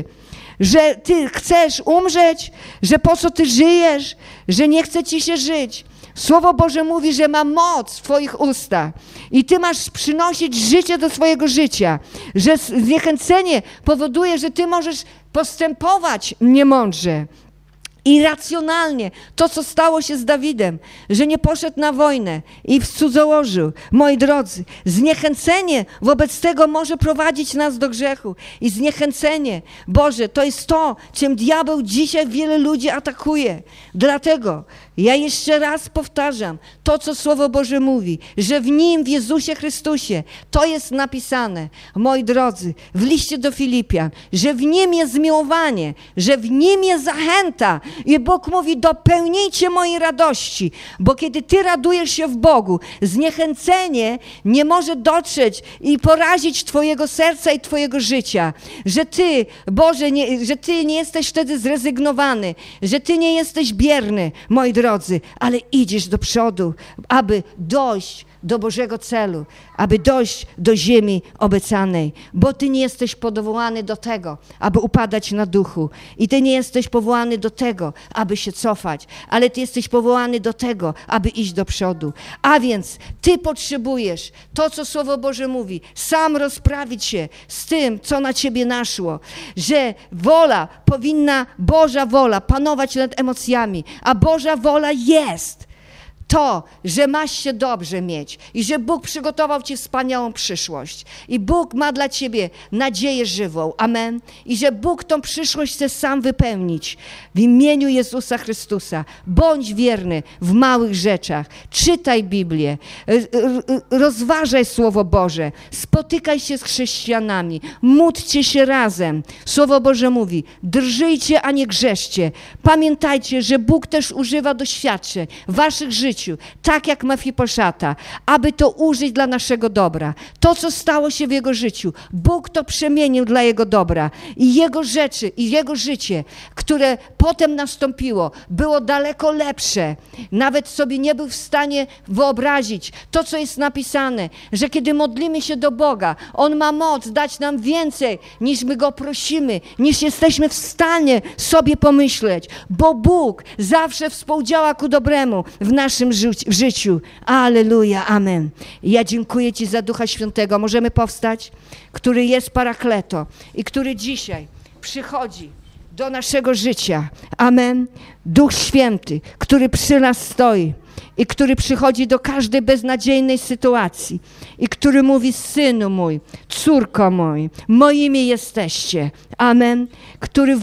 że ty chcesz umrzeć, że po co ty żyjesz, że nie chce ci się żyć. Słowo Boże mówi, że ma moc w twoich ustach i ty masz przynosić życie do swojego życia, że zniechęcenie powoduje, że ty możesz postępować niemądrze. Irracjonalnie. To, co stało się z Dawidem, że nie poszedł na wojnę i cudzołożył. Moi drodzy, zniechęcenie wobec tego może prowadzić nas do grzechu. I zniechęcenie, Boże, to jest to, czym diabeł dzisiaj wiele ludzi atakuje. Dlatego ja jeszcze raz powtarzam to, co Słowo Boże mówi, że w Nim, w Jezusie Chrystusie, to jest napisane, moi drodzy, w liście do Filipian, że w Nim jest zmiłowanie, że w Nim jest zachęta. I Bóg mówi, dopełnijcie mojej radości, bo kiedy ty radujesz się w Bogu, zniechęcenie nie może dotrzeć i porazić twojego serca i twojego życia, że ty, Boże, że ty nie jesteś wtedy zrezygnowany, że ty nie jesteś bierny, moi drodzy, ale idziesz do przodu, aby dojść do Bożego celu, aby dojść do ziemi obiecanej, bo Ty nie jesteś powołany do tego, aby upadać na duchu i Ty nie jesteś powołany do tego, aby się cofać, ale Ty jesteś powołany do tego, aby iść do przodu. A więc Ty potrzebujesz to, co Słowo Boże mówi, sam rozprawić się z tym, co na Ciebie naszło, że wola powinna, Boża wola, panować nad emocjami, a Boża wola jest to, że masz się dobrze mieć i że Bóg przygotował Ci wspaniałą przyszłość i Bóg ma dla Ciebie nadzieję żywą, amen, i że Bóg tą przyszłość chce sam wypełnić w imieniu Jezusa Chrystusa. Bądź wierny w małych rzeczach, czytaj Biblię, rozważaj Słowo Boże, spotykaj się z chrześcijanami, módlcie się razem. Słowo Boże mówi, drżyjcie, a nie grzeszcie. Pamiętajcie, że Bóg też używa doświadczeń w waszych życiu, tak jak Mefiboszata, aby to użyć dla naszego dobra. To, co stało się w jego życiu, Bóg to przemienił dla jego dobra i jego rzeczy, i jego życie, które potem nastąpiło, było daleko lepsze. Nawet sobie nie był w stanie wyobrazić to, co jest napisane, że kiedy modlimy się do Boga, On ma moc dać nam więcej, niż my Go prosimy, niż jesteśmy w stanie sobie pomyśleć, bo Bóg zawsze współdziała ku dobremu w naszym życiu. Alleluja, amen. Ja dziękuję Ci za Ducha Świętego. Możemy powstać? Który jest Parakleto i który dzisiaj przychodzi do naszego życia. Amen. Duch Święty, który przy nas stoi i który przychodzi do każdej beznadziejnej sytuacji i który mówi, synu mój, córko mój, moimi jesteście. Amen. Który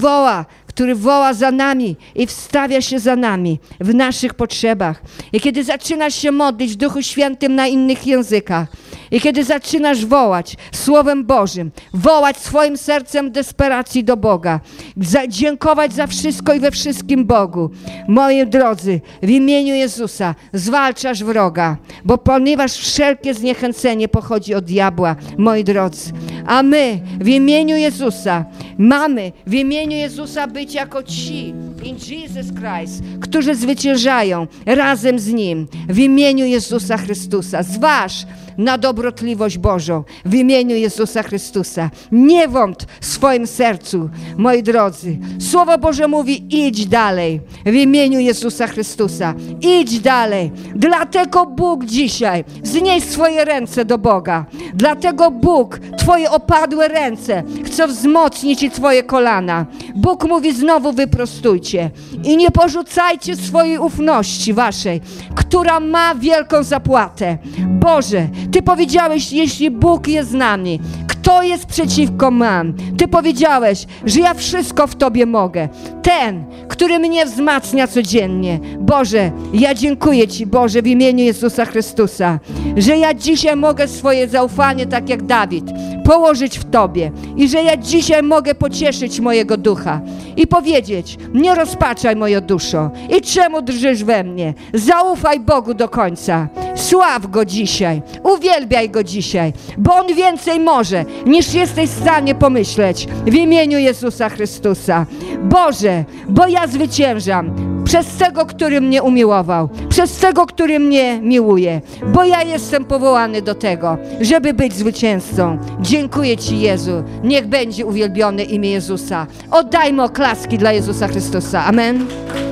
woła za nami i wstawia się za nami w naszych potrzebach. I kiedy zaczynasz się modlić w Duchu Świętym na innych językach i kiedy zaczynasz wołać Słowem Bożym, wołać swoim sercem desperacji do Boga, dziękować za wszystko i we wszystkim Bogu, moi drodzy, w imieniu Jezusa zwalczasz wroga, bo ponieważ wszelkie zniechęcenie pochodzi od diabła, moi drodzy. A my w imieniu Jezusa mamy w imieniu Jezusa być jako ci in Jesus Christ, którzy zwyciężają razem z Nim w imieniu Jezusa Chrystusa. Zważ na dobrotliwość Bożą w imieniu Jezusa Chrystusa. Nie wątp w swoim sercu, moi drodzy. Słowo Boże mówi, idź dalej w imieniu Jezusa Chrystusa. Idź dalej. Dlatego Bóg dzisiaj wznieś swoje ręce do Boga. Dlatego Bóg twoje opadłe ręce chce wzmocnić i twoje kolana. Bóg mówi, znowu wyprostujcie i nie porzucajcie swojej ufności waszej, która ma wielką zapłatę. Boże, Ty powiedziałeś, jeśli Bóg jest z nami, kto jest przeciwko nam? Ty powiedziałeś, że ja wszystko w Tobie mogę. Ten, który mnie wzmacnia codziennie. Boże, ja dziękuję Ci, Boże, w imieniu Jezusa Chrystusa, że ja dzisiaj mogę swoje zaufanie, tak jak Dawid, położyć w Tobie i że ja dzisiaj mogę pocieszyć mojego ducha i powiedzieć, nie rozpaczaj moją duszą i czemu drżysz we mnie? Zaufaj Bogu do końca. Sław Go dzisiaj, uwielbiaj Go dzisiaj, bo On więcej może, niż jesteś w stanie pomyśleć w imieniu Jezusa Chrystusa. Boże, bo ja zwyciężam przez tego, który mnie umiłował, przez tego, który mnie miłuje, bo ja jestem powołany do tego, żeby być zwycięzcą. Dziękuję Ci, Jezu. Niech będzie uwielbione imię Jezusa. Oddajmy oklaski dla Jezusa Chrystusa. Amen.